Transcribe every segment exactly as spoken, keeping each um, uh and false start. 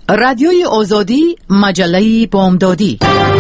رادیوی آزادی، مجله بامدادی.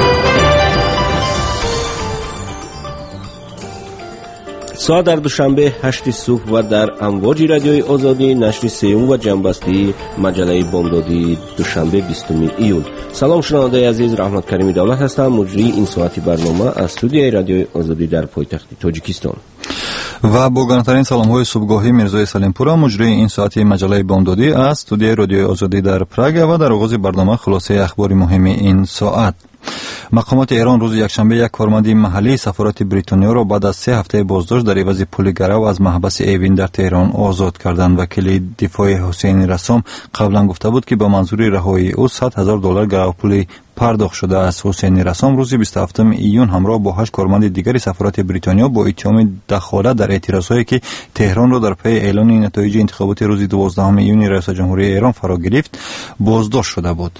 ساعت در دوشنبه هشت صبح و در امواج رادیوی آزادی نشر سیوم و جنبستی مجله بامدادی دوشنبه بیستم ایول. سلام شنونده عزیز، رحمت کریمی دولت هستم، مجری این ساعتی برنامه از استودیوی رادیوی آزادی در پایتخت تاجیکستان. و با گرانترین سلام های صبحگاهی میرزای سلیمپور، مجری این ساعتی مجله بامدادی از استودیوی رادیوی آزادی در پراگ و در آغاز برنامه خلاصه اخبار مهم این ساعت. مقامات ایران روز یکشنبه یک کارمند محلی سفارت بریتانیا را بعد از سه هفته بازداشت در عوض پول گرو از محبس ایوین در تهران آزاد کردند. وکیل دفاع حسین رسام قبلا گفته بود که با منظور رهایی او صد هزار دلار گرو پول پرداخت شده است. حسین رسام روز بیست و هفتم ایون همراه با هشت کارمند دیگری سفارت بریتانیا با اتهام دخالت در اعتراضهایی که تهران را در پی اعلان نتایج انتخابات روز دوازدهم ایون رئیس جمهوری ایران فرا گرفت بازداشت شده بود.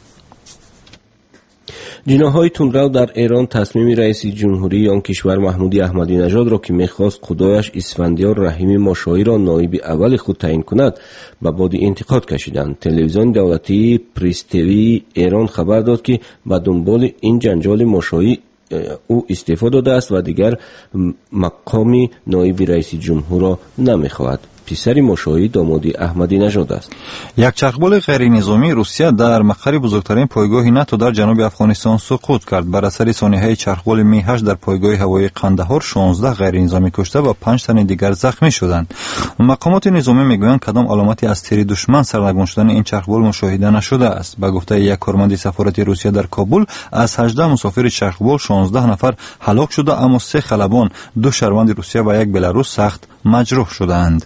جناح‌های تندرو در ایران تصمیم رئیس جمهوری آن کشور محمود احمدی نژاد را که می‌خواست خدایش اسفندیار رحیمی ماشایی را نایب اول خود تعیین کند به باد انتقاد کشیدند. تلویزیون دولتی پریس تیوی ایران خبر داد که به دنبال این جنجال ماشایی او استعفا داده است و دیگر مقام نایب رئیس جمهور را نمی‌خواهد. پسر ماشایی دامادی احمدی نژاد است. یک چرخبال غیر نظامی روسیه در مقر بزرگترین پایگاه ناتو در جنوب افغانستان سقوط کرد. بر اثر سانحه چرخبال می هشت در پایگاه هوایی قندهار شانزده غیر نظامی کشته و پنج تن دیگر زخمی شدند. مقامات نظامی میگویند کدام علامتی از تیر دشمن سرنگون شدن این چرخبال مشاهده نشده است. به گفته یک کارمند سفارت روسیه در کابل، از هجده مسافر چرخبال شانزده نفر هلاک شده، اما سه خلبان، دو شهروند روسیه و یک بلاروس سخت مجروح شدند.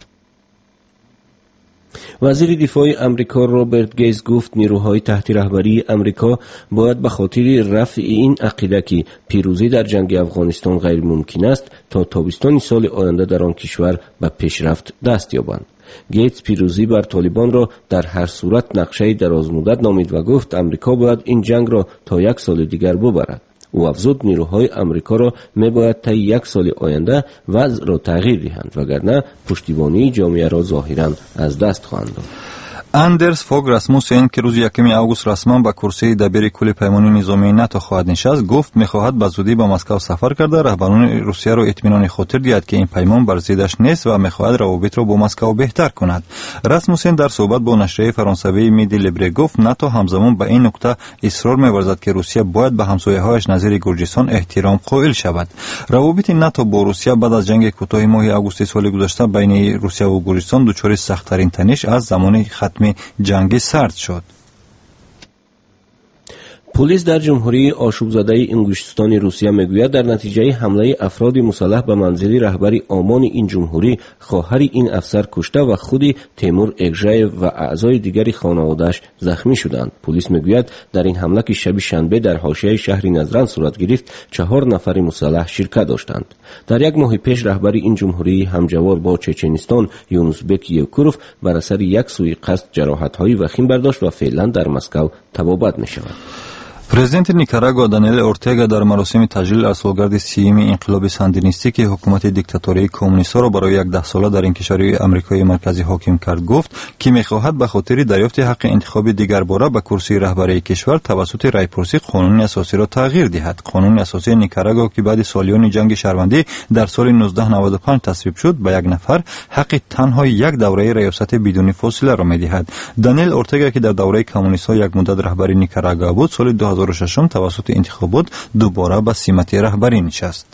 وزیر دفاع امریکا رابرت گیز گفت نیروهای تحت رهبری امریکا باید به خاطر رفع این عقیده که پیروزی در جنگ افغانستان غیر ممکن است تا تابستان سال آینده در آن کشور به پیشرفت دست یابند. گیتس پیروزی بر طالبان را در هر صورت نقشه درازمدت نامید و گفت امریکا باید این جنگ را تا یک سال دیگر ببرد. او افزود نیروهای امریکا را میباید تا یک سال آینده وضع را تغییر دهند وگرنه پشتیبانی جامعه را ظاهرا از دست خواهند داد. اندرس فوگ راسموسن که روز یکم آگوست رسما به کرسی دبیر کل پیمانی نظامی ناتو خواهد نشست، گفت میخواهد به زودی به مسکو سفر کرده رهبران روسیه را اطمینان خاطر دهد که این پیمان بر ضدش نیست و میخواهد روابط را با مسکو بهتر کند. راسموسن در صحبت با نشریه فرانسوی میدی لیبره گفت ناتو همزمان به این نکته اصرار می‌ورزد که روسیه باید به همسایه‌هایش نظیر گرجستان احترام قائل شود. روابط ناتو با روسیه بعد از جنگ کوتاه ماه آگوست سال گذشته بین روسیه و گرجستان دچار سخت‌ترین تنش از زمان ختم جنگ سرد شد. پلیس در جمهوری آشوب زده انگشتستان روسیه میگوید در نتیجه حمله افراد مسلح به منزل رهبر آمان این جمهوری خواهر این افسر کشته و خود تیمور اگژایف و اعضای دیگری خانواده‌اش زخمی شدند. پلیس میگوید در این حمله که شب شنبه در حاشیه شهر نزران صورت گرفت چهار نفر مسلح شرکت داشتند. در یک ماه پیش رهبر این جمهوری همجوار با چچنستان یونسبک یوکوروف بر اثر یک سوء قصد جراحت‌های وخیم برداشت و فعلا در مسکو طبابت می‌شود. پرزیدنت نیکاراگوا دانیل اورتگا در مراسم تجلیل از سالگرد سیوم انقلاب ساندینیستی که حکومت دیکتاتوری کمونیست‌ها را برای یک ده ساله در این کشور آمریکای مرکزی حاکم کرد گفت که می‌خواهد به خاطر دریافت حق انتخاب دیگر باره به کرسی رهبری کشور توسط رای‌پرسی قانون اساسی را تغییر دهد. قانون اساسی نیکاراگوا که بعد سالیان جنگ شهروندی در سال نوزده نود و پنج تصویب شد به یک نفر حق تنها یک دوره ریاست بدون فاصله را می‌دهد. دانیل اورتگا که در دوره کمونیست‌ها یک مدت رهبر نیکاراگوا بود، سال دو هزار و شش توسط انتخابات دوباره به سمت رهبری نشست.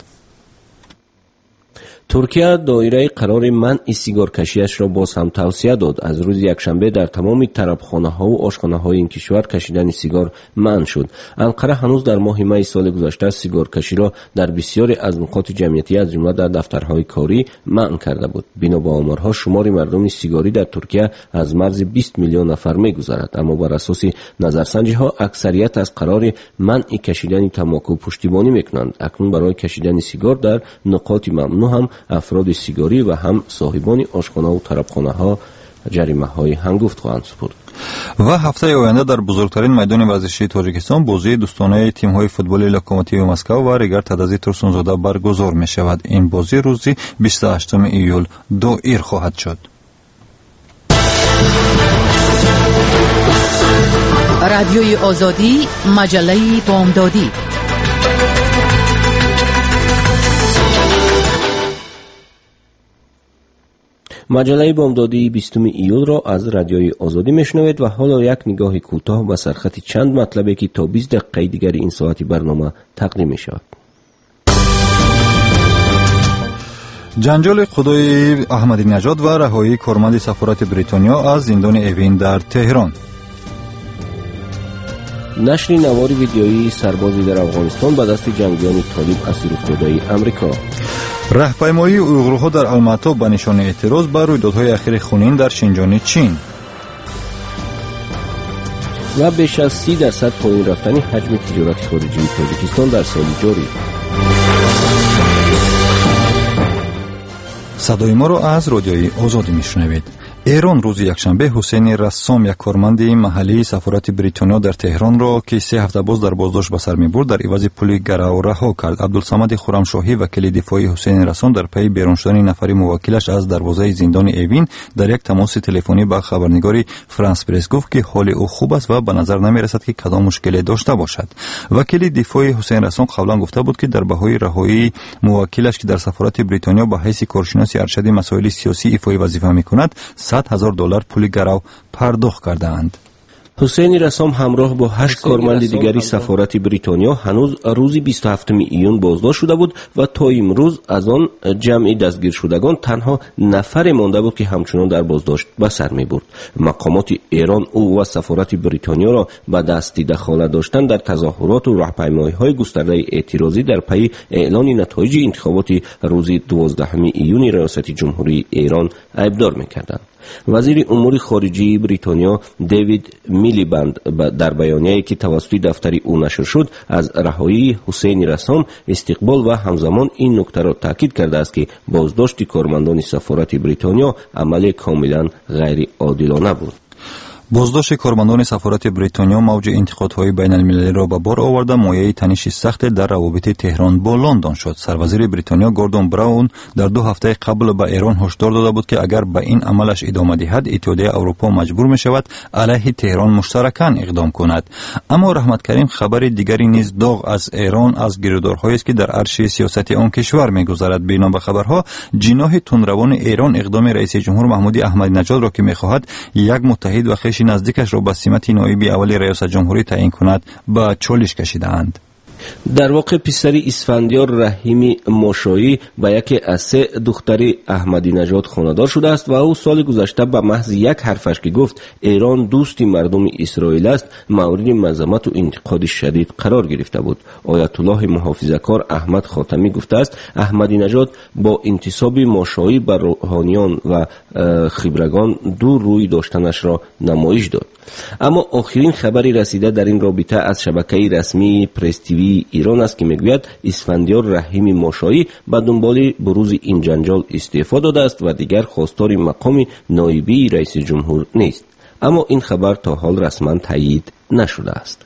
ترکیه دایره قرار منع سیگار کشیش را باز هم توسعه داد. از روز یکشنبه در تمام طربخانه‌ها و آشخانه‌های این کشور کشیدن سیگار منع شد. انقره هنوز در ماه می سال گذشته سیگار کشی را در بسیاری از نقاط جمعیتی از جمله در دفترهای کاری منع کرده بود. بنا به آمارها شمار مردم سیگاری در ترکیه از مرز بیست میلیون نفر می‌گذرد، اما بر اساس نظرسنجی‌ها اکثریت از قرار منع کشیدن تنباکو پشتیبانی می‌کنند. اکنون برای کشیدن سیگار در نقاط ممنوع هم افراد سیگاری و هم صاحبان آشخانه و طربخانه ها جریمه های هنگفت خواهند سپرد. و هفته آینده در بزرگترین میدان ورزشی تاجیکستان بازی دوستانه تیم های فوتبال لوکوموتیو مسکو و ریگر تدازی ترسونزاده برگزار می شود. این بازی روزی بیست و هشتم ایول دو ایر خواهد شد. رادیوی آزادی، مجله بامدادی. مجله بامدادی بیستم ایول را از رادیوی آزادی میشنوید و حالا یک نگاه کوتاه به سرخط چند مطلبی که تا بیست دقیقه دیگر این ساعتی برنامه تقدیم می شود. جنجال خدای احمدی نژاد و رهایی کارمند سفارت بریتانیا از زندان اوین در تهران. نشر نوار ویدیویی سربازی در افغانستان به دست جنگیان طالب اسیر افتاده امریکا. راهپیمایی اویغورها در الماتا به نشان اعتراض بر رویدادهای اخیر خونین در شینجان چین. و بیش از سی درصد پایین رفتن حجم تجارت خارجی تاجیکستان در سال جاری. صدای ما را از رادیوی آزادی میشنوید. ایران روز یکشنبه حسین رسام، یک کارمند محلی سفارت بریتانیا در تهران را که سه هفته باز در بازداشت به سر می‌برد در عوض پول گرو رها کرد. عبدالصمد خرمشاهی، وکیل دفاعی حسین رسام، در پی بیرون شدن نفر موکلش از دروازه زندان اوین در یک تماس تلفنی با خبرنگاری فرانس پرس گفت که حال او خوب است و به نظر نمی‌رسد که کدام مشکلی داشته باشد. وکیل دفاعی حسین رسام قبلا گفته بود که در بهای رهایی موکلش که در سفارت بریتانیا به حیث کارشناس ارشد مسائل سیاسی ایفای وظیفه می‌کند صد هزار دلار پول گرو پرداخت کردند. حسین رسام همراه با هشت کارمند دیگری سفارت بریتانیا هنوز روز بیست و هفتم ایون بازداشت شده بود و تا امروز از آن جمع دستگیر شدگان تنها نفر مانده بود که همچنان در بازداشت به سر می‌برد. مقامات ایران او و سفارت بریتانیا را به دست دخالت داشتن در تظاهرات و راهپیمایی‌های گسترده اعتراضی در پی اعلان نتایج انتخابات روز دوازدهم ایون ریاست جمهوری ایران ابدار می‌کردند. وزیر امور خارجه بریتانیا دیوید میلیبند در بیانیه‌ای که توسط دفتر او نشر شد از رهایی حسین رسام استقبال و همزمان این نکته را تاکید کرده است که بازداشت کارمندان سفارت بریتانیا عمل کاملا غیر عادلانه بود. بازداشت کارمندان سفارت بریتانیا موج انتقادهای بین المللی را به بار آورده مایه تنش سخت در روابط تهران با لندن شد. سروزیر بریتانیا گوردون براون در دو هفته قبل به ایران هشدار داده بود که اگر به این عملش ادامه دهد اتحادیه اروپا مجبور می شود علیه تهران مشترکاً اقدام کند. اما رحمت کریم خبر دیگری نیز داغ از ایران از گیرودارهایی است که در عرصه سیاست آن کشور می‌گذرد. بنا به خبرها جناح تندروان ایران اقدام رئیس جمهور محمدی احمدی نژاد را که می‌خواهد یک متحد و خویش نزدیکش را به سمت نایب اول ریاست جمهوری تعیین کند به چالش کشیدند. در واقع پسر اسفندیار رحیمی ماشایی به یکی از سه دختر احمدی نژاد خانه‌دار شده است و او سال گذشته به محض یک حرفش که گفت ایران دوستی مردم اسرائیل است مورد مذمت و انتقاد شدید قرار گرفته بود. آیت الله محافظه‌کار احمد خاتمی گفته است احمدی نژاد با انتساب ماشایی بر روحانیان و خبرگان دو روی داشتنش را نمایش داد. اما آخرین خبری رسیده در این رابطه از شبکه رسمی پرس تیوی ایران است که میگوید اسفندیار رحیمی ماشایی به دنبال بروز این جنجال استعفا داده است و دیگر خواستار مقام نایبی رئیس جمهور نیست. اما این خبر تا حال رسما تایید نشده است.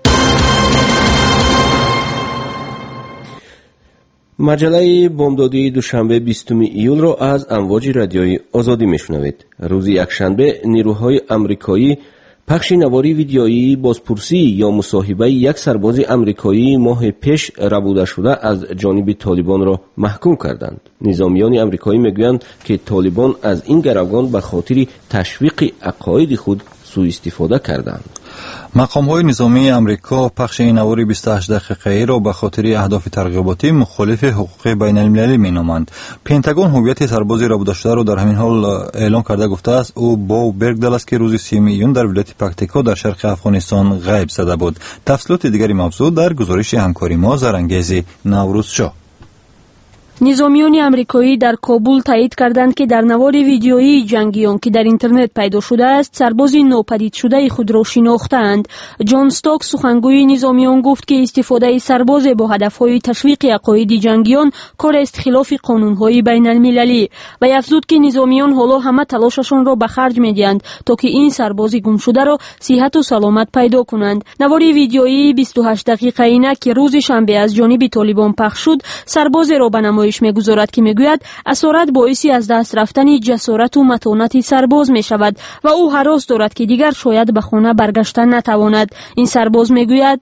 مجله بامدادی دوشنبه بیستم ایول را از امواج رادیوی آزادی میشنوید. روز یکشنبه نیروهای امریکایی پخش نواری ویدیویی بازپرسی یا مصاحبه یک سرباز امریکایی ماه پیش ربوده شده از جانب طالبان را محکوم کردند. نظامیان امریکایی میگویند که طالبان از این گروگان به خاطر تشویق عقاید خود سوء استفاده کردند. مقام‌های نظامی امریکا پخش این نوار بیست و هشت دقیقه‌ای را به خاطر اهداف ترغیباتی مخالف حقوق بین المللی می‌نامند. پنتاگون هویت سرباز ربوده شده را در همین حال اعلام کرده گفته است او با برگدل است که روز سیوم ایون در ولایت پکتیکا در شرق افغانستان غیب شده بود. تفصیلات دیگری موضوع در گزارش همکاری ما زرانگیز نوروزشاه. نظامیان امریکایی در کابل تایید کردند که در نوار ویدیویی جنگیان که در اینترنت پیدا شده است سرباز ناپدید شده خود را شناختند. جان ستاک سخنگوی نظامیان گفت که استفاده سرباز با هدفهای تشویق عقاید جنگیان کار است خلاف قانونهای بین المللی و افزود که نظامیان حالا همه تلاششان را به خرج می‌دهند تا که این سرباز گم شده را صحت و سلامت پیدا کنند. نوار ویدیویی بیست و هشت دقیقه‌ای که روز شنبه از جانب طالبان پخش شد سرباز را به نمایش گزارش می‌گذارد که می‌گوید اسارت باعثی از دست رفتن جسارت و متانت سرباز می‌شود و او هراس دارد که دیگر شاید به خانه برگشتن نتواند. این سرباز می‌گوید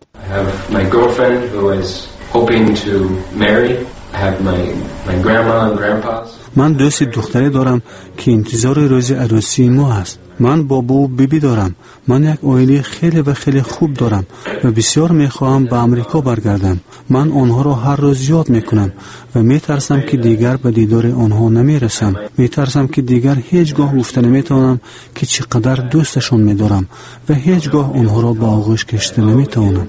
من دوست دختری دارم که انتظار روز عروسی ما است. من بابا و بیبی دارم. من یک عائله خیلی و خیلی خوب دارم و بسیار میخواهم به امریکا برگردم. من آنها را هر روز یاد میکنم و میترسم که دیگر به دیدار آنها نمیرسم. میترسم که دیگر هیچگاه گفته نمیتوانم که چقدر دوستشان میدارم و هیچگاه آنها را به آغوش کشیده نمیتوانم.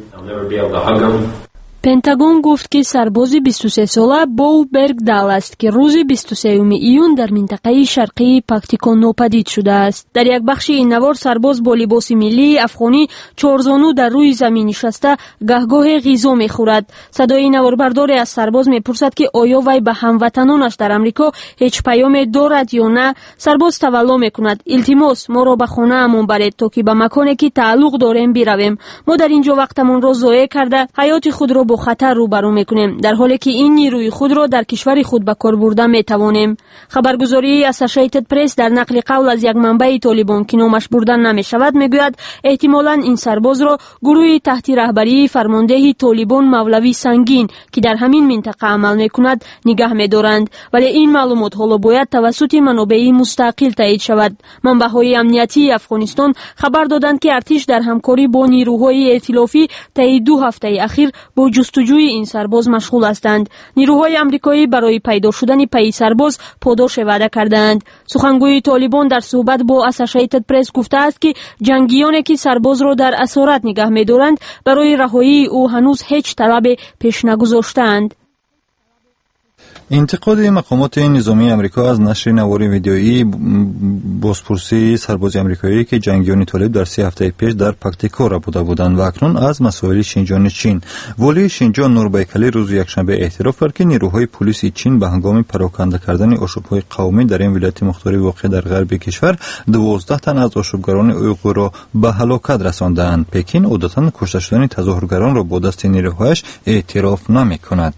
پنتاگون گفت که سرباز بیست و سه ساله بو برگ دال است که روز بیست و سوم ایون در منطقه شرقی پاکتیکون ناپدید شده است. در یک بخش این نوار سرباز با لباس ملی افغانی چهارزانو در روی زمین نشسته گهگاه غذا میخورد. صدای نواربرداری از سرباز میپرسد که آیا وی به هموطنانش در امریکا هیچ پیام دارد یا نه. سرباز تولا میکند: التماس ما را به خانه امون برید تا که به مکانی که تعلق داریم برویم. ما در اینجا وقتمون را ضایع کرده حیات خود را با خطر روبرو میکنیم، در حالی که این نیروی خود را در کشور خود به کار برده میتوانیم. خبرگزاری اسوسییتد پرس در نقل قول از یک منبع طالبان که نامش بردن نمیشود میگوید احتمالاً این سرباز را گروهی تحت رهبری فرمانده طالبان مولوی سنگین که در همین منطقه عمل میکند نگاه میدارند، ولی این معلومات حالا باید توسط منابع مستقل تایید شود. منبع‌های امنیتی افغانستان خبر دادند که ارتش در همکاری با نیروهای ائتلافی طی دو هفته اخیر با جستجوی این سرباز مشغول هستند. نیروهای آمریکایی برای پیدا شدن پی سرباز پاداش وعده کردند. سخنگوی طالبان در صحبت با اسوسییتد پرس گفته است که جنگیانی که سرباز را در اسارت نگاه می‌دارند برای رهایی او هنوز هیچ طلب پیش نگذاشتند. انتقاد مقامات نظامی امریکا از نشر نوار ویدیویی بازپرسی سرباز امریکایی که جنگیان طالب در سه هفته پیش در پاکتیکو را بوده بودند و اکنون از مسائل شینجان چین. والی شینجان نوربیکلی روز یکشنبه اعتراف کرد که نیروهای پلیس چین به هنگام پراکنده کردن آشوب‌های قومی در این ولایت مختار واقع در غرب کشور دوازده تن از آشوبگران اویغور را به هلاکت رساندند. پکین عادتاً کشته شدن تظاهرگران را با دست نیروهایش اعتراف نمی‌کند.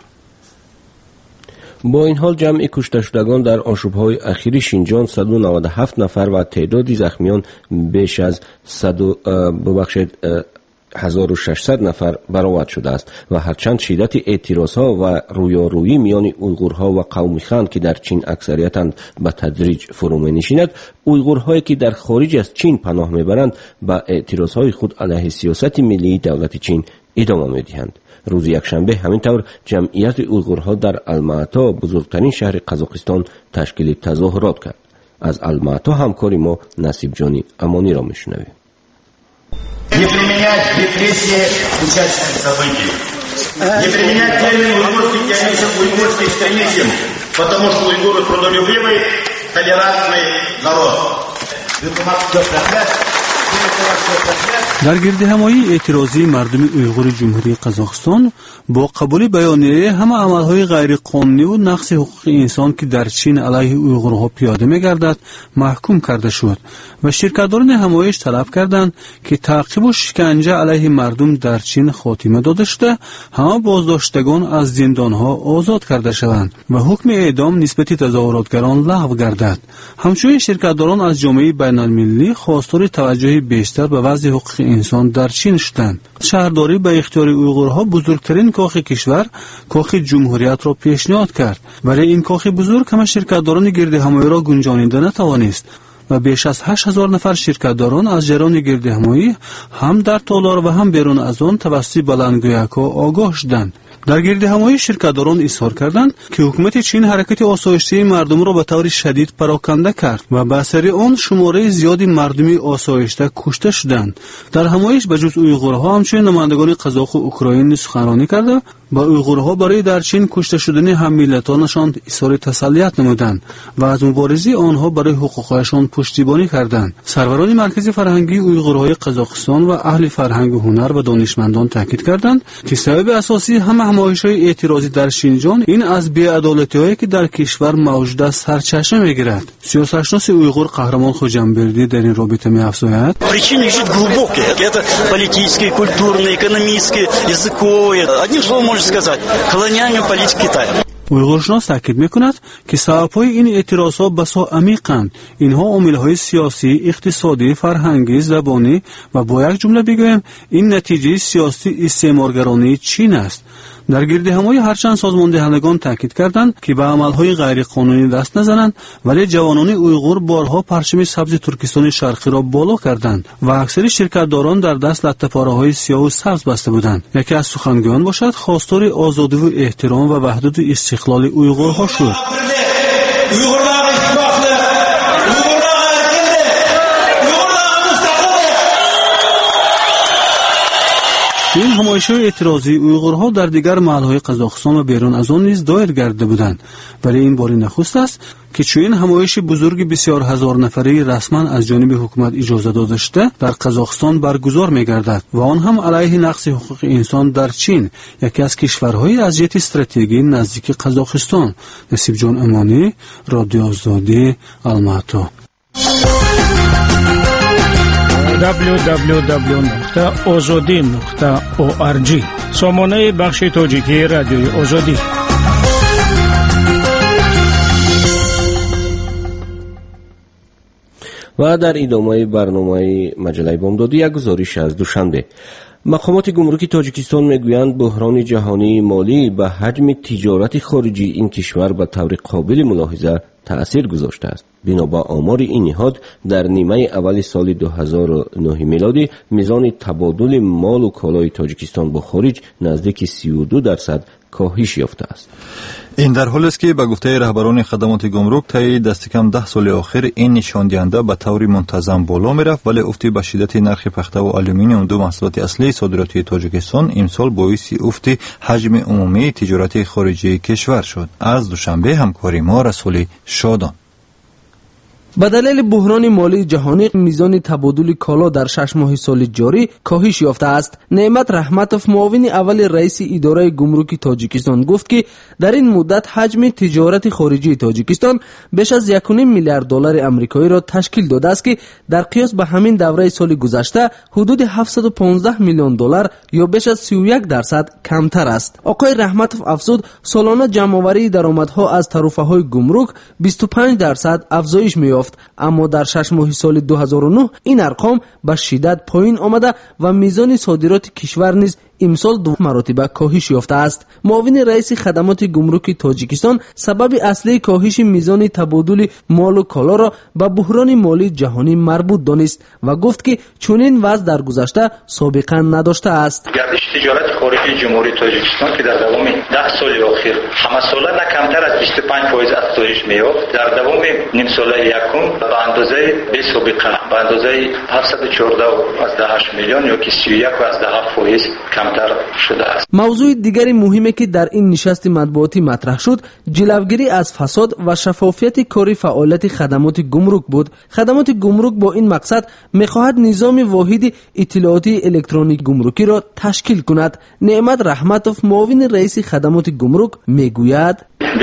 با این حال جمع کشته شدگان در آشوب‌های اخیر شینجان صد و نود و هفت نفر و تعداد زخمیان بیش از صد ببخشید هزار و ششصد نفر برآورد شده است و هرچند شدت اعتراضها و رویارویی میان اویغورها و قوم خان که در چین اکثریتاً به تدریج فرو می‌نشیند، اویغورهایی که در خارج از چین پناه میبرند به اعتراضهای خود علیه سیاست ملی دولت چین ادامه میدهند. روز یکشنبه همینطور جمعیت اویغورها در الماتا بزرگترین شهر قزاقستان تشکیل تظاهرات کرد. از الماتا همکاری ما نصیب جانی امانی را میشنویم. Не применять репрессии участников событий. Не применять термин уйгурский терроризм, уйгурский экстремизм, потому что уйгуры трудолюбивый, толерантный народ. در گردهمایی اعتراضی مردم اویغور جمهوری قزاقستان با قبول بیانیه همه عملهای غیر قانونی و نقض حقوق انسان که در چین علیه اویغورها پیاده می‌گردد محکوم کرده شد و شرکت‌داران همایش طلب کردند که تعقیب و شکنجه علیه مردم در چین خاتمه داده شده، همه بازداشتگان از زندان‌ها آزاد کرده شوند و حکم اعدام نسبت تظاهراتگران لغو گردد. همچنین شرکت‌داران از جامعه بین‌المللی خواستار توجه بیشتر به وضع حقوق انسان در چین شدند. شهرداری به اختیار اویغورها بزرگترین کاخ کشور، کاخ جمهوریت را پیشنهاد کرد، ولی این کاخ بزرگ همه شرکت‌داران گردهمایی را گنجانیده نتوانست و بیش از هشت هزار نفر شرکت‌داران از جریان گردهمایی هم در تالار و هم بیرون از آن توسط بلندگویک‌ها آگاه شدند. در گردهمایی شرکت‌داران اظهار کردند که حکومت چین حرکت آسایشی مردم را به طور شدید پراکنده کرد و به اثر آن شماره زیادی مردم آسایشته کشته شدند. در همایش به جز اویغورها همچنین نمایندگان قزاق و اوکراینی سخنرانی کرده با اویغورها برای در چین کشته شدن هم ملتانشان اظهار تسلیت نمودند و از مبارزه آنها برای حقوقشان پشتیبانی کردند. سروران مرکز فرهنگی اویغورهای قزاقستان و اهل فرهنگ و هنر و دانشمندان تاکید کردند که سبب اساسی همه همایش‌های اعتراضی در شینجان این از بی‌عدالتی‌هایی که در کشور موجود است سرچشمه می‌گیرد. سیاستشناس اویغور قهرمان خوجامبردی در این رابطه می‌افزاید: Причины лежат глубокие. Это политические, культурные, экономические, языковые. Одним словом можно сказать, колониальная политика Китая. уйғуршинос таъкид мекунад ки сабабҳои ин эътирозҳо басо амиқанд. инҳо омилҳои сиёсӣ, иқтисодӣ, фарҳангӣ, забонӣ ва бо як ҷумла бигӯем ин натиҷаи сиёсати истеъморгаронии чин аст. дар гирдиҳамоӣ ҳарчанд созмондиҳандагон таъкид карданд ки ба амалҳои ғайриқонунӣ даст назананд, вале ҷавонони уйғур борҳо парчами сабзи Туркистони шарқиро боло карданд ва аксари ширкатдорон дар даст латтапораҳои сиёҳу сабз баста буданд. яке аз сухангӯён бошад хостори озодиву эҳтиром ва ваҳдату истиқлоли уйғурҳо шуд. ин ҳамоишҳои эътирозии уйғурҳо дар дигар маҳалҳои Қазоқистон ва берун аз он низ доир гардида буданд, вале ин бори нахуст аст ки чунин ҳамоиши бузурги бисёр ҳазорнафарии расман аз ҷониби ҳукумат иҷоза дода шуда дар Қазоқистон баргузор мегардад ва он ҳам алайҳи нақси ҳуқуқи инсон дар Чин, яке аз кишварҳои аз ҷиҳати стратегии наздики Қазоқистон. Насибҷон Амонӣ, Радиои Озодӣ, Алмато. дабл ю дабл ю дабл ю нуқта озодӣ нуқта орг сомонаи бахши тоҷикии Радиои Озодӣ. ва дар идомаи барномаи маҷалаи бомдодӣ як гузориш аз душанбе. мақомоти гумруки тоҷикистон мегӯянд буҳрони ҷаҳонии молӣ ба ҳаҷми тиҷорати хориҷии ин кишвар ба таври қобили мулоҳиза таъсир гузоштааст. бино ба омори ин ниҳод дар нимаи аввали соли ду ҳазору нӯҳ милодӣ мизони табодули молу колои Тоҷикистон бо хориҷ наздики сию ду дарсад коҳиш ёфтааст. ин дар ҳолест ки ба гуфтаи раҳбарони хадамоти гумрук таи дасти кам даҳ соли охир ин нишондиҳанда ба таври мунтазам боло мерафт, вале уфти ба шиддати нархи пахта ва алюминиум ду маҳсулоти аслии содиротии Тоҷикистон имсол боиси уфти ҳаҷми умумии тиҷорати хориҷии кишвар шуд. аз душанбе ҳамкори мо Расули Шодон. ба далели буҳрони молии ҷаҳонӣ мизони табодули коло дар шаш моҳи соли ҷорӣ коҳиш ёфтааст. Неъмат Раҳматов, муовини аввали раиси идораи гумруки Тоҷикистон, гуфт ки дар ин муддат ҳаҷми тиҷорати хориҷии Тоҷикистон беш аз як و نیم миллиард доллари амрикоиро ташкил додааст ки дар қиёс ба ҳамин давраи соли гузашта ҳудуди ҳафтсаду понздаҳ миллион доллар ё беш аз си و یک дарсад камтар аст. оқои Раҳматов афзуд, солона ҷамъоварии даромадҳо аз таруфаҳои гумрук бисту панҷ дарсад афзоиш меёфт, аммо дар шаш моҳи соли ду ҳазору нӯҳ ин арқом ба шиддат поин омада ва мизони содироти кишвар низ имсол ду маротиба коҳиш ёфтааст. муовини раиси хадамоти гумруки Тоҷикистон сабаби аслии коҳиши мизони табодули молу колоро ба буҳрони молии ҷаҳонӣ марбут донист ва гуфт ки чунин вазъ дар гузашта собиқа надоштааст. гардиши тиҷорати хориҷии ҷумҳурии Тоҷикистон ки дар давоми даҳ соли охир ҳамасола на камтар аз бисту панҷ фоиз афзоиш меёфт, дар давоми нимсолаи якум ба андозаи бесобиқа ба андозаи ҳафтсаду чордаҳ азда ҳашт миллион ёки си و یک азда ҳафт фоиз камтар шудааст. мавзӯи дигари муҳиме ки дар ин нишасти матбуотӣ матраҳ шуд, ҷилавгирӣ аз фасод ва шафофияти кори фаъолияти хадамоти гумрук буд. хадамоти гумрук бо ин мақсад мехоҳад низоми воҳиди иттилоотии электронии гумрукиро ташкил кунад. Неъмат Раҳматов, муовини раиси хадамоти гумрук, мегӯяд: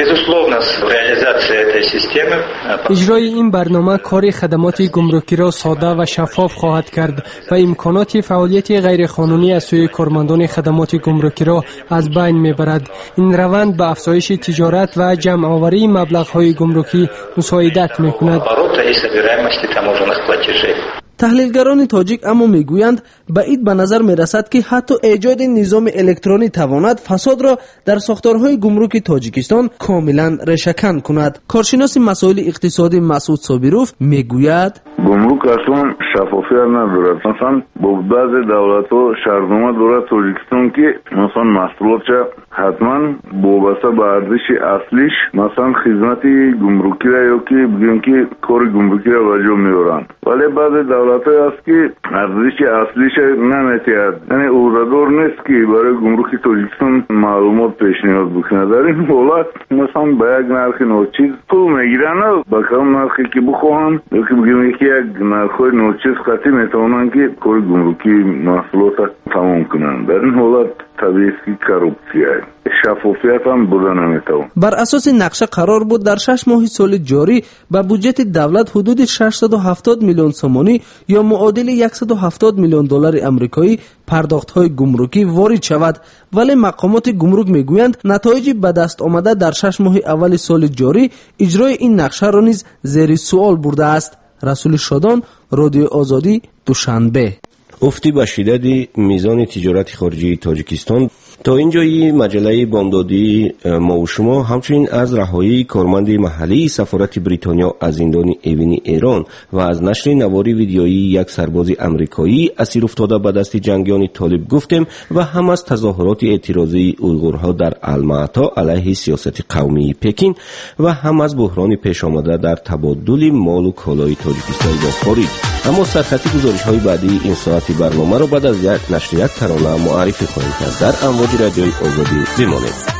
иҷрои ин барнома кори хадамоти гумрукиро сода ва шаффоф хоҳад кард ва имконоти фаъолияти ғайриқонунӣ аз сӯи кормандони хадамоти гумрукиро аз байн мебарад. ин раванд ба афзоиши тиҷорат ва ҷамъоварии маблағҳои гумрукӣ мусоидат мекунад. таҳлилгарони тоҷик аммо мегӯянд, баъид ба назар мерасад ки ҳатто эҷоди низоми электронӣ тавонад фасодро дар сохторҳои гумруки Тоҷикистон комилан решакан кунад. коршиноси масоили иқтисодӣ Масъуд Собиров мегӯяд: гумрук аслан шафофият надорад. масалан бо баъзе давлатҳо шартнома дорад Тоҷикистон ки масалан маҳсулотша ҳатман вобаста ба арзиши аслиш, масалан хизмати гумрукиро ёки бигӯем ки кори гумрукиро ба ҷо меоранд, вале баъзе давлатҳое аст ки арзиши аслиша наметиҳад, яъне ӯҳдадор нест ки барои гумруки Тоҷикистон маълумот пешниҳод бикунад. дар ин ҳолат масалан ба як нархи ночиз пул мегиранд, ба калон нархе ки бихоҳанд ёки бигӯем ки як нархҳои ночиз қатъӣ метавонанд ки кори гумрукии маҳсулота тамом кунанд. дар ин ҳолат طبیعی است که کروپسیه شفافیت هم بوده نمیتونه. بر اساس نقشه قرار بود در شش ماه سال جاری به بودجه دولت حدود ششصد و هفتاد میلیون سومانی یا معادل صد و هفتاد میلیون دلار آمریکایی پرداخت‌های گمرکی وارد شود، ولی مقامات گمرک میگویند نتایج به دست آمده در شش ماه اول سال جاری اجرای این نقشه را نیز زیر سوال برده است. رسول شادان، رادیو آزادی، دوشنبه. افتی به شدت میزان تجارت خارجی تاجیکستان. تا اینجایی مجله بامدادی ما و شما همچنین از رهایی کارمند محلی سفارت بریتانیا از زندان اوین ایران و از نشر نواری ویدیویی یک سرباز امریکایی اسیر افتاده به دست جنگیان طالب گفتیم و هم از تظاهرات اعتراضی اویغورها در الماتا علیه سیاست قومی پکین و هم از بحران پیش آمده در تبادل مال و کالای تاجیکستان با خارج. اما سرخط گزارش‌های بعدی این ساعتی برنامه را بعد از نشر یک ترانه معرفی خواهیم کرد. در امواج رادیوی آزادی بمانید.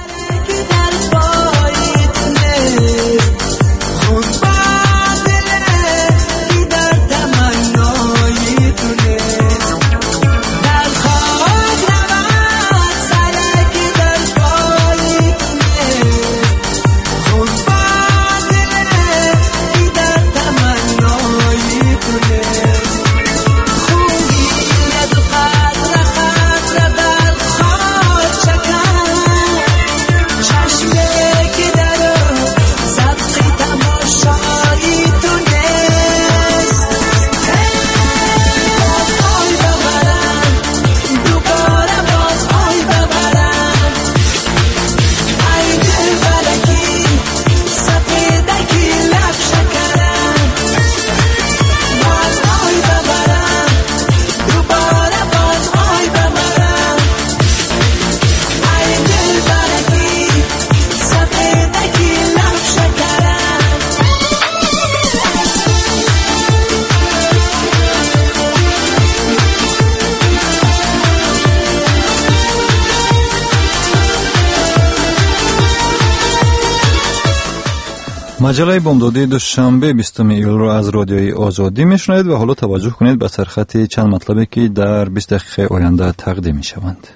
مجله بامدادی دوشنبه بیستم ایول را از رادیوی آزادی میشنوید و حالا توجه کنید به سرخط چند مطلبی که در بیست دقیقه آینده تقدیم میشوند.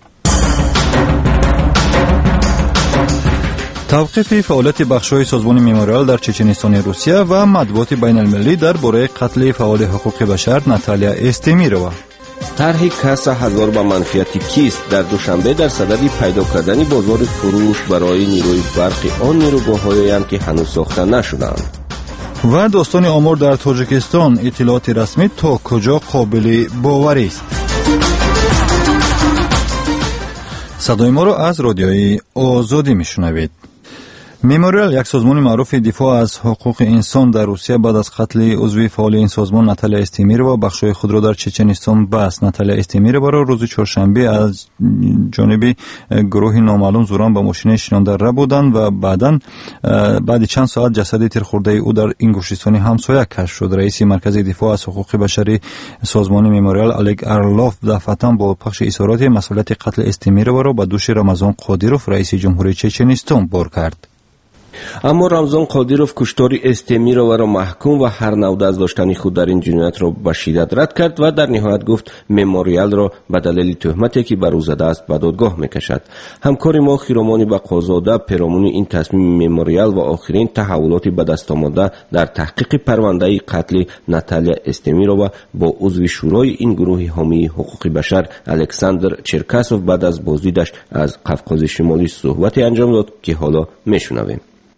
توقیف فعالیت بخش‌های سازمان مموریال در چچنستان روسیه و مطبوعات بین المللی درباره قتل فعال حقوق بشر ناتالیا استمیروا. طرح کسر هزار به منفیت کیست در دوشنبه در صدد پیدا کردن بازار فروش برای نیروی برقی آن نیروگاه‌هایی که هنوز ساخته نشدند. و داستان آمار در تاجیکستان، اطلاعات رسمی تا کجا قابل باوری است. صدای ما را از رادیوی آزادی میشنوید. مموریال، یک سازمان معروف دفاع از حقوق انسان در روسیه، بعد از قتل عضو فعال این سازمان ناتالیا استمیروا بخشای خود را در چچنستان بست. ناتالیا استمیروا را روز چهارشنبه از جانب گروه نامعلوم زوران با ماشین شنانده را بودند و بعداً بعد چند ساعت جسد تیرخورده او در این گوشتستان همسایه کشف شد. رئیس مرکز دفاع از حقوق بشری سازمان مموریال الگ ارلوف دفعتاً با پخش اظهارات مسئولیت قتل استمیروا را به دوش رمضان قادیروف رئیس جمهوری چچنستان بار کرد. اما رمضان قادیروف کشتار استمیروا را محکوم و هر نوع دست داشتن خود در این جنایت را به شدت رد کرد و در نهایت گفت مموریال را به دلیل تهمتی که بر او زده است به دادگاه میکشد. همکار ما خیرامان بقازاده پیرامون این تصمیم مموریال و آخرین تحولات به دست آمده در تحقیق پرونده قتل ناتالیا استمیروا با عضو شورای این گروه حامی حقوق بشر الکساندر چرکاسوف بعد از بازدیدش از قفقاز شمالی صحبتی انجام داد که حالا میشنویم.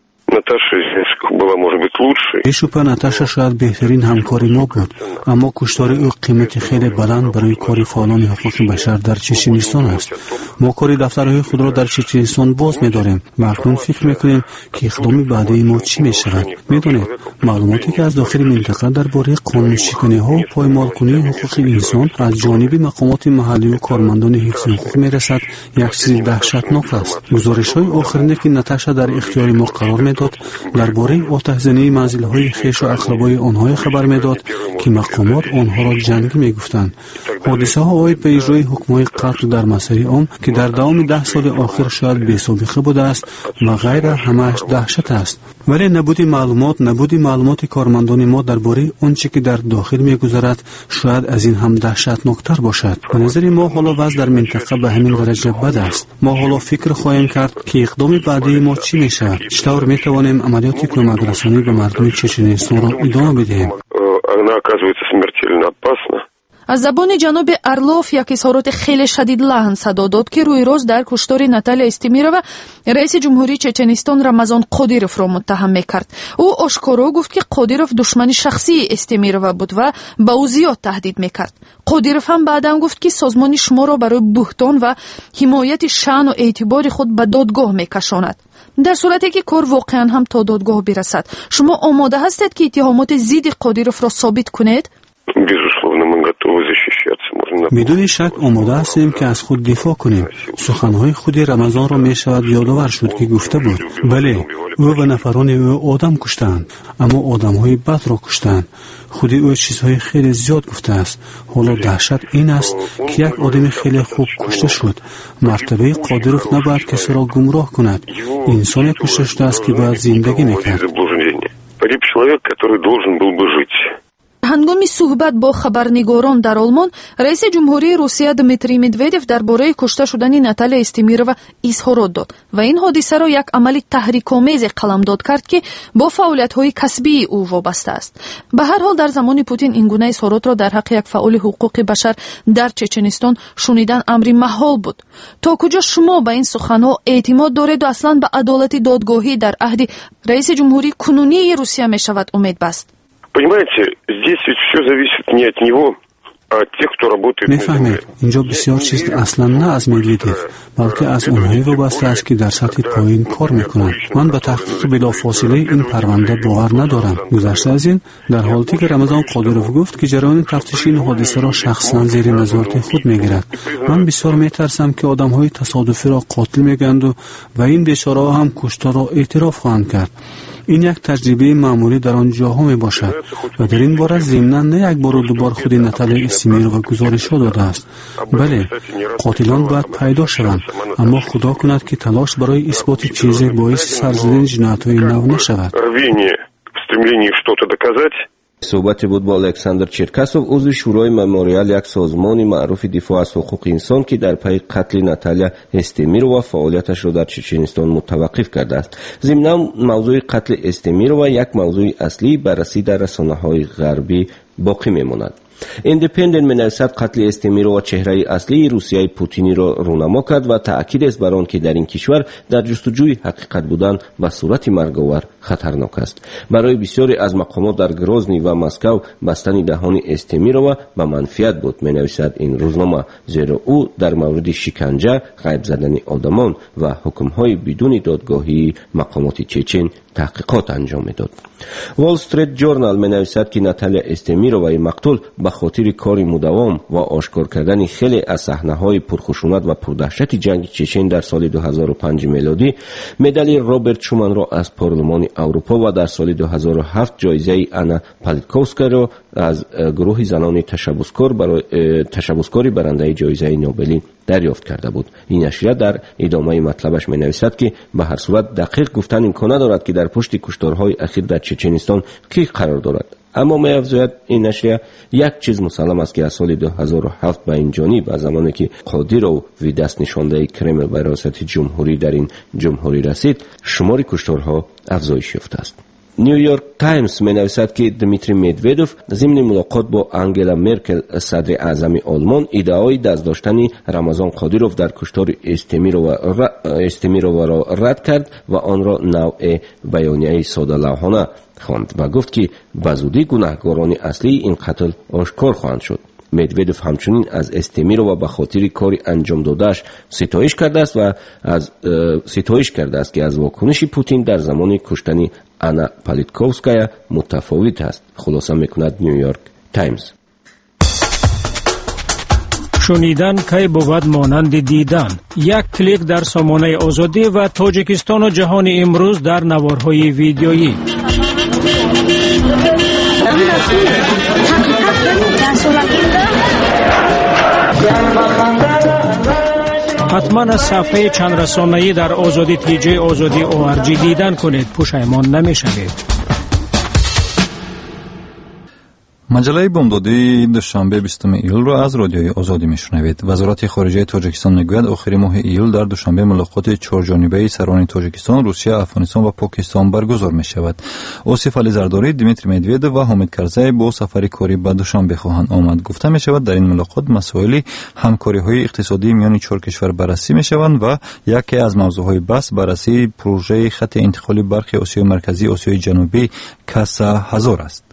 بیشوپا ناتاشا شاید بهترین همکاری ما بود، اما کشتار او قیمت خیلی بلند برای کار فعالان حقوق بشر در چچنستان است. ما کار دفترهای خود را در چچنستان باز می‌داریم و اکنون فکر می‌کنیم که اقدام بعدی ما چی می‌شود. می‌دانید معلوماتی که از داخل منطقه درباره قانون‌شکنی‌ها و پایمال‌کنی حقوق انسان از جانب مقامات محلی و کارمندان حفظ حقوق می‌رسد یک چیز دهشتناک است. گزارش‌های آخرین که ناتاشا در اختیار ما قرار می‌دهد مطبوعات درباره آتش‌زنی منزل‌های خویش و اقربای آنها خبر می‌داد که مقامات آنها را جنگی می‌گفتند. حادثه‌ها عاید به اجرای حکم‌های قتل در مسیر عام که در دوام ده سال آخر شاید بی‌سابقه بوده است و غیر همه‌اش دهشت است. ولی نبود معلومات نبود معلومات کارمندان ما درباره آنچه که در داخل می‌گذرد شاید از این هم دهشتناکتر باشد. به نظر ما حالا وضع در منطقه به همین درجه بد است. ما حالا فکر خواهیم کرد که اقدام بعدی ما چی می‌شود؟ چطور می‌توانیم عملیات کمک رسانی به مردم چچنستان را ادامه بدهیم؟ از زبان جناب ارلوف یک اظهارات خیلی شدید لحن صدا داد که روی روز در کشتار ناتالیا استمیرова رئیس جمهوری چچنستان رمضان قادیروف را متهم میکرد. او آشکارا گفت که قادیروف دشمن شخصی استمیرova بود و با او زیاد تهدید میکرد. قادیروف هم بعداً گفت که سازمان شما را برای بهتان و حمایت شأن و اعتبار خود به دادگاه میکشاند. در صورتی که کار واقعاً هم تا دادگاه برسد، شما آماده هستید که اتهامات ضد قادیروف را ثابت کنید؟ بدون شک آماده هستیم که از خود دفاع کنیم. سخنهای خود رمضان را می شود یادآور شد که گفته بود بله او و نفران او آدم کشتند، اما آدمهای بد را کشتند. خود او چیزهای خیلی زیاد گفته است. حالا دهشت این است که یک آدم خیلی خوب کشته شد. مرتبه قادیروف نباید کسی را گمراه کند. انسان کشته شده است که باید زندگی میکرد. هنگام صحبت با خبرنگاران در آلمان، رئیس جمهوری روسیه دمیتری مدودف درباره کشته شدن ناتالیا استمیرova اظهارات داد و این حادثه را یک عمل تحریک‌آمیز قلمداد کرد که با فعالیت‌های کسبی او وابسته است. به هر حال در زمان پوتین این گونه اظهارات را در حق یک فعال حقوق بشر در چچنستان شنیدن امری محال بود. تا کجا شما به این سخن‌ها اعتماد دارید و اصلاً به عدالت دادگاهی در عهد رئیس جمهوری کنونی روسیه می‌شود امید بست؟ Понимаете, здесь ведь все зависит не от него, а от тех, кто работает на земле. اینجا بسیار چیز اصلا نه از مدودیف بلکه از اونهایی وابسته است که در سطح پایین کار میکنند. من به تحقیق بلافاصله این پرونده باور ندارم. گذشته از این، در حالتی که رمضان قادیروف گفت که جریان تفتیش این حادثه را شخصا زیر نظارت خود میگیرد، من بسیار میترسم که آدمهای تصادفی را قاتل میگند و و این بیچاره‌ها هم کشته را اعتراف خواهند کرد. این یک تجربه معمولی در آن جاها می باشد و در این باره ضمناً نه یک بار و دوبار خود ناتالیا استمیرova گزارش داده است. بله، قاتلان باید پیدا شوند، اما خدا کند که تلاش برای اثبات چیزی باعث سرزدن جنایت‌های نو نشود. صحبت بود با الکساندر چرکاسوف، عضو شورای مموریال، یک سازمان معروف دفاع از حقوق انسان که در پی قتل ناتالیا استمیرova فعالیتش را در چچنستان متوقف کرده است. ضمناً موضوع قتل استمیرova یک موضوع اصلی بررسی در رسانه‌های غربی باقی میماند. ایندیپندنت می‌نویسد قتل استمیرova چهره اصلی روسیه پوتینی را رونما کرد و تأکید است بر آن که در این کشور در جستجوی حقیقت بودن به صورت مرگاور خطرناک است. برای بسیاری از مقامات در گروزنی و مسکو بستن دهان استمیرova به منفیت بود، می‌نویسد این روزنامه، زیرا او در مورد شکنجه، غیب زدن آدمان و حکم‌های بدون دادگاهی مقامات چچن تحقیقات انجام می‌داد. وال استریت جورنال می‌نویسد که ناتالیا استمیرova مقتول به خاطر کار مداوم و آشکار کردن خیلی از صحنه‌های پرخشونت و پردهشت جنگ چچن در سال دو هزار و پنج میلادی مدال رابرت شومان را از پارلمان اروپا و در سال دو هزار و هفت جایزه آنا پالیتکوفسکا را از گروه زنان تشبثکار برای تشبثکاری برنده جایزه نوبلی دریافت کرده بود. این نشریه در ادامه مطلبش می‌نویسد که به هر صورت دقیق گفتن امکان ندارد که در پشت کشتارهای اخیر در چچنستان کی قرار دارد، اما می‌افزاید این نشریه یک چیز مسلم است که از سال دو هزار و هفت به این جانب، از زمانی که قادیروف و دست نشانده کرمل به ریاست جمهوری در این جمهوری رسید، شمار کشتارها افزایش یافته است. نیویورک تایمز می‌نویسد که دمیتری مدودف ضمن ملاقات با انگلا مرکل صدر اعظم آلمان ادعای دست داشتن رمضان قادیروف در کشتار استمیرova را رد کرد و آن را نوع بیانیه ساده لوحانه خواند و گفت که به زودی گناهکاران اصلی این قتل آشکار خواهند شد. مدودف همچنین از استمیرova به خاطر کاری انجام دادهش ستایش کرده است و از ستایش کرده است که از واکنش پوتین در زمان کشتن آنا پالیتکوفسکایا متفاوت است. خلاصه میکند نیویورک تایمز. شنیدن کی بود مانند دیدن. یک کلیک در سامانه آزادی و تاجیکستان و جهان امروز در نوارهای ویدیویی. حتما از صفحه چند رسانه‌ای در آزادی تی جی آزادی او آر جی دیدن کنید، پشیمان نمی‌شوید. مجله بامدادی دوشنبه بیستم ایول را از رادیوی آزادی میشنوید. وزارت خارجه تاجیکستان میگوید آخر ماه ایول در دوشنبه ملاقات چهارجانبه سران تاجیکستان، روسیه، افغانستان و پاکستان برگزار می شود. اوسیف علی زرداری، دیمیتری مدویدوف و حامد کرزی با سفر کاری به دوشنبه خواهند آمد. گفته می شود در این ملاقات مسائل همکاری های اقتصادی میان چهار کشور بررسی می شوند و یکی از موضوعهای بحث بررسی پروژه خط انتقالی برق آسیای مرکزی آسیای جنوبی کاسا هزار است.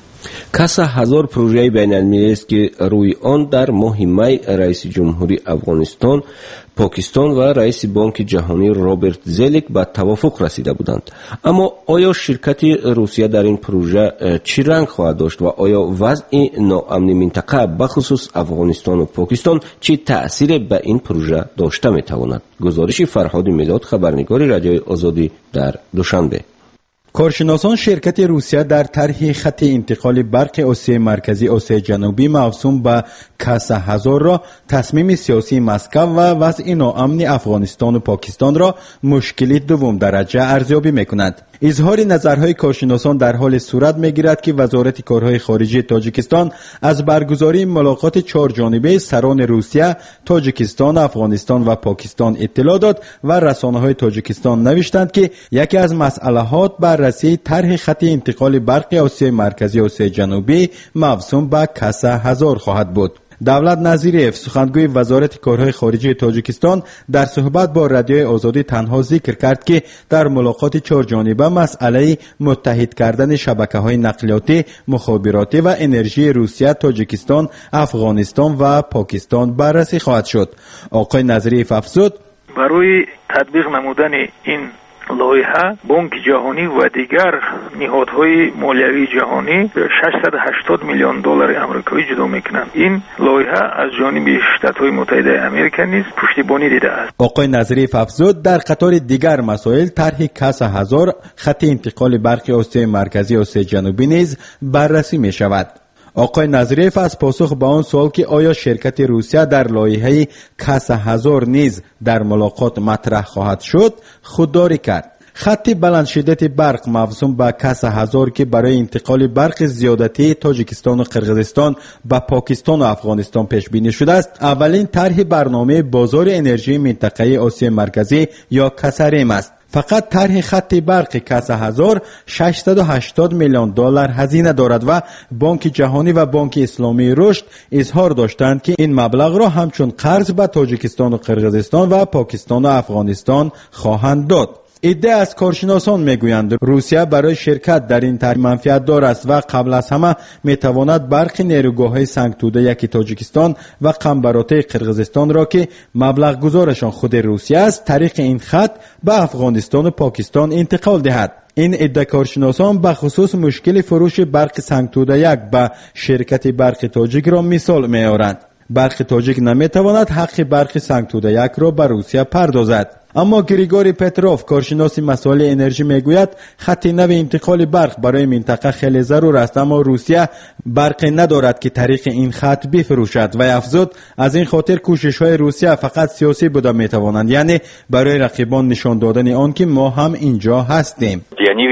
کاسا هزار پروژه بین‌المللی است که روی آن در ماه می رئیس جمهوری افغانستان، پاکستان و رئیس بانک جهانی رابرت زلیک به توافق رسیده بودند. اما آیا شرکت روسیه در این پروژه چی رنگ خواهد داشت و آیا وضع ناامنی منطقه بخصوص افغانستان و پاکستان چی تأثیر به این پروژه داشته میتواند؟ گزارش فرهاد میلاد، خبرنگار رادیوی آزادی در دوشنبه. کارشناسان شرکت روسیه در طرح خط انتقال برق آسیای مرکزی آسیای جنوبی موسوم به کاسا هزار را تصمیم سیاسی مسکو و وضع ناامن افغانستان و پاکستان را مشکلی دوم درجه ارزیابی می‌کند. اظهار نظرهای کارشناسان در حال صورت می‌گیرد که وزارت کارهای خارجه تاجیکستان از برگزاری ملاقات چهار جانبه سران روسیه، تاجیکستان، افغانستان و پاکستان اطلاع داد و رسانه‌های تاجیکستان نوشتند که یکی از مسئلهات بررسی طرح خط انتقال برق آسیای مرکزی آسیای جنوبی موسوم به کاسا هزار خواهد بود. دولت نظیریف، سخنگوی وزارت کارهای خارجه تاجیکستان، در صحبت با رادیوی آزادی تنها ذکر کرد که در ملاقات چهار جانبه مسئله متحد کردن شبکه‌های نقلیاتی، مخابراتی و انرژی روسیه، تاجیکستان، افغانستان و پاکستان بررسی خواهد شد. آقای نظیریف افزود: برای تطبیق نمودن این لایحه بانک جهانی و دیگر نهادهای مالیوی جهانی ششصد و هشتاد میلیون دلار آمریکایی جدا میکنند. این لایحه از جانب شتات‌های متحده آمریکا نیز پشتیبانی دیده است. آقای نظریف افزود در قطار دیگر مسائل طرح کاسا هزار، خط انتقال برق آسیای مرکزی آسیای جنوبی نیز بررسی می شود. آقای نظریف از پاسخ به آن سوال که آیا شرکت روسیه در لایحه کاسا هزار نیز در ملاقات مطرح خواهد شد، خودداری کرد. خط بلند شدت برق موسوم به کاسا هزار که برای انتقال برق زیادتی تاجیکستان و قرقیزستان به پاکستان و افغانستان پیش بینی شده است، اولین طرح برنامه بازار انرژی منطقه آسیای مرکزی یا کاساریم است. فقط طرح خط برق کاسا هزار ششصد و هشتاد میلیون دلار هزینه دارد و بانک جهانی و بانک اسلامی رشد اظهار داشتند که این مبلغ را همچون قرض به تاجیکستان و قرقیزستان و پاکستان و افغانستان خواهند داد. عده از کارشناسان میگویند روسیه برای شرکت در این طرح منفعت دار است و قبل از همه میتواند برق نیروگاه‌های سنگ توده یکی تاجیکستان و قنبراته قرقیزستان را که مبلغ گذارشان خود روسیه است طریق این خط به افغانستان و پاکستان انتقال دهد. این عده کارشناسان به خصوص مشکل فروش برق سنگ توده یک به شرکت برق تاجیک را مثال میارند. برق تاجیک نمیتواند حق برق سنگ توده یک را به روسیه پردازد. اما گریگوری پتروف، کارشناس مسائل انرژی، میگوید خط نو انتقال برق برای منطقه خیلی ضرور است، اما روسیه برق ندارد که طریق این خط بفروشد و افزود از این خاطر کوشش های روسیه فقط سیاسی بوده میتوانند، یعنی برای رقیبان نشان دادن آن که ما هم اینجا هستیم.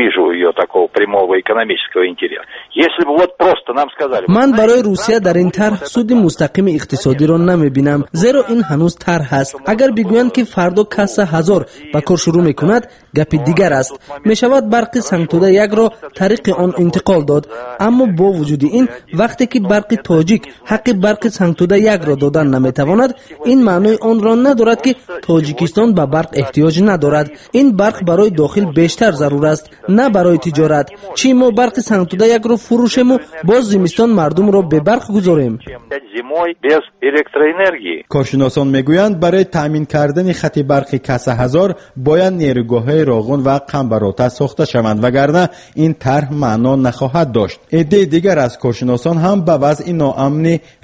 من برای روسیه در این طرح سود مستقیم اقتصادی را نمیبینم، زیرا این هنوز طرح است. اگر بگویند که فردا کاسا هزار به کار شروع میکند، گپ دیگر است. میشود برق سنگ توده یک را طریق آن انتقال داد، اما با وجود این وقتی که برق تاجیک حق برق سنگ توده یک را دادن نمیتواند، این معنی آن را ندارد که تاجیکستان به برق احتیاج ندارد. این برق برای داخل بیشتر ضرور است، نه برای تجارت. چی ما برق سنگ توده یک را فروشیم و باز زمستان مردم را به برق گذاریم؟ کارشناسان میگویند برای تامین کردن خط برق کاسا هزار باید نیروگاه‌های راغون و قنبراته ساخته شوند، وگرنه این طرح معنا نخواهد داشت. عده دیگر از کارشناسان هم به وضع ناامن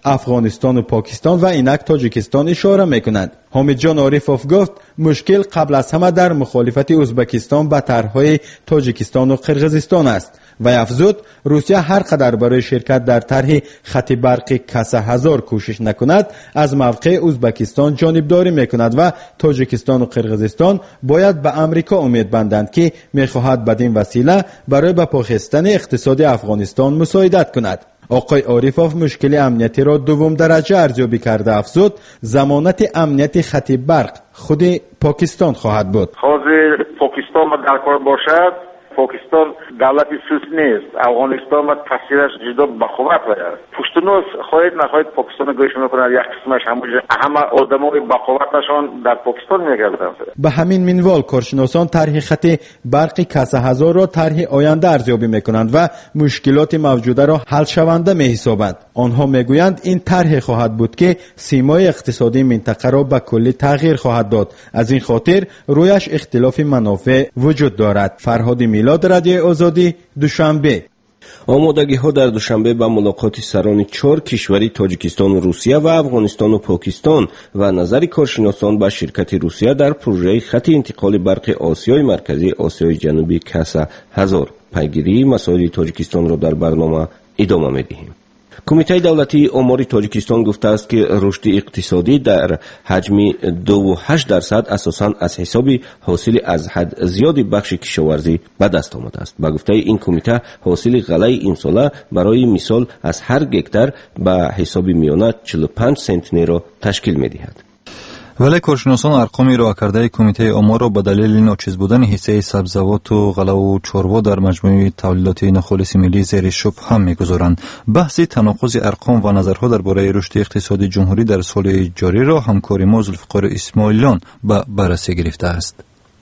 افغانستان و پاکستان و اینک تاجیکستان اشاره میکنند. حامد جان عارفوف گفت مشکل قبل از همه در مخالفت ازبکستان به طرحهای تاجیکستان و قرقیزستان است و افزود روسیه هر قدر برای شرکت در طرح خط برقی کسا هزار کوشش نکند، از موقع ازبکستان جانبداری میکند و تاجیکستان و قرقیزستان باید به امریکا امید بندند که میخواهد بدین وسیله برای به پاخستن اقتصاد افغانستان مساعدت کند. آقای عارفوف مشکل امنیتی را دوم درجه ارزیابی کرده افزود ضمانت امنیت خط برق خود پاکستان خواهد بود. حاضر پاکستان در کار باشد، پاکستان دولت سوس نیست، افغانستان و تصویرش جدا بخوبت است. پشتونوس خواهید نخواهید پاکستان گوش میکنند، یک قسمش همونجا همه آدمای بخوبتشان در پاکستان میگردند. به همین منوال کارشناسان طرح خط برق کسا هزار را طرح آینده ارزیابی میکنند و مشکلات موجوده را حل شونده میحسابند. آنها میگویند این طرح خواهد بود که سیمای اقتصادی منطقه را به کلی تغییر خواهد داد. از این خاطر رویش اختلاف منافع وجود دارد. فرهاد میلاد، رادیو آزادی، دوشنبه. آمادگی ها در دوشنبه به ملاقات سران چهار کشوری تاجیکستان و روسیه و افغانستان و پاکستان و نظر کارشناسان به شرکت روسیه در پروژه خط انتقال برق آسیای مرکزی آسیای جنوبی کسا هزار. پیگیری مسائل تاجیکستان را در برنامه ادامه می‌دهیم. کمیته دولتی آمار تاجیکستان گفته است که رشد اقتصادی در حجم دو و هشت درصد اساساً از حساب حاصل از حد زیادی بخش کشاورزی به دست آمده است. به گفته این کمیته حاصل غله این ساله برای مثال از هر گکتار به حساب میانه چهل و پنج سنتنر را تشکیل می‌دهد. ولی کارشناسان ارقام ارائه کرده کمیته آمار را به دلیل ناچیز بودن حصه سبزیجات و غله و چاروا در مجموع تولیدات نخالص ملی زیر شبهه هم می‌گذارند. بحث تناقض ارقام و نظرها درباره رشد اقتصادی جمهوری در سال جاری را همکار ما ذوالفقار اسماعیلیان به بررسی گرفته است.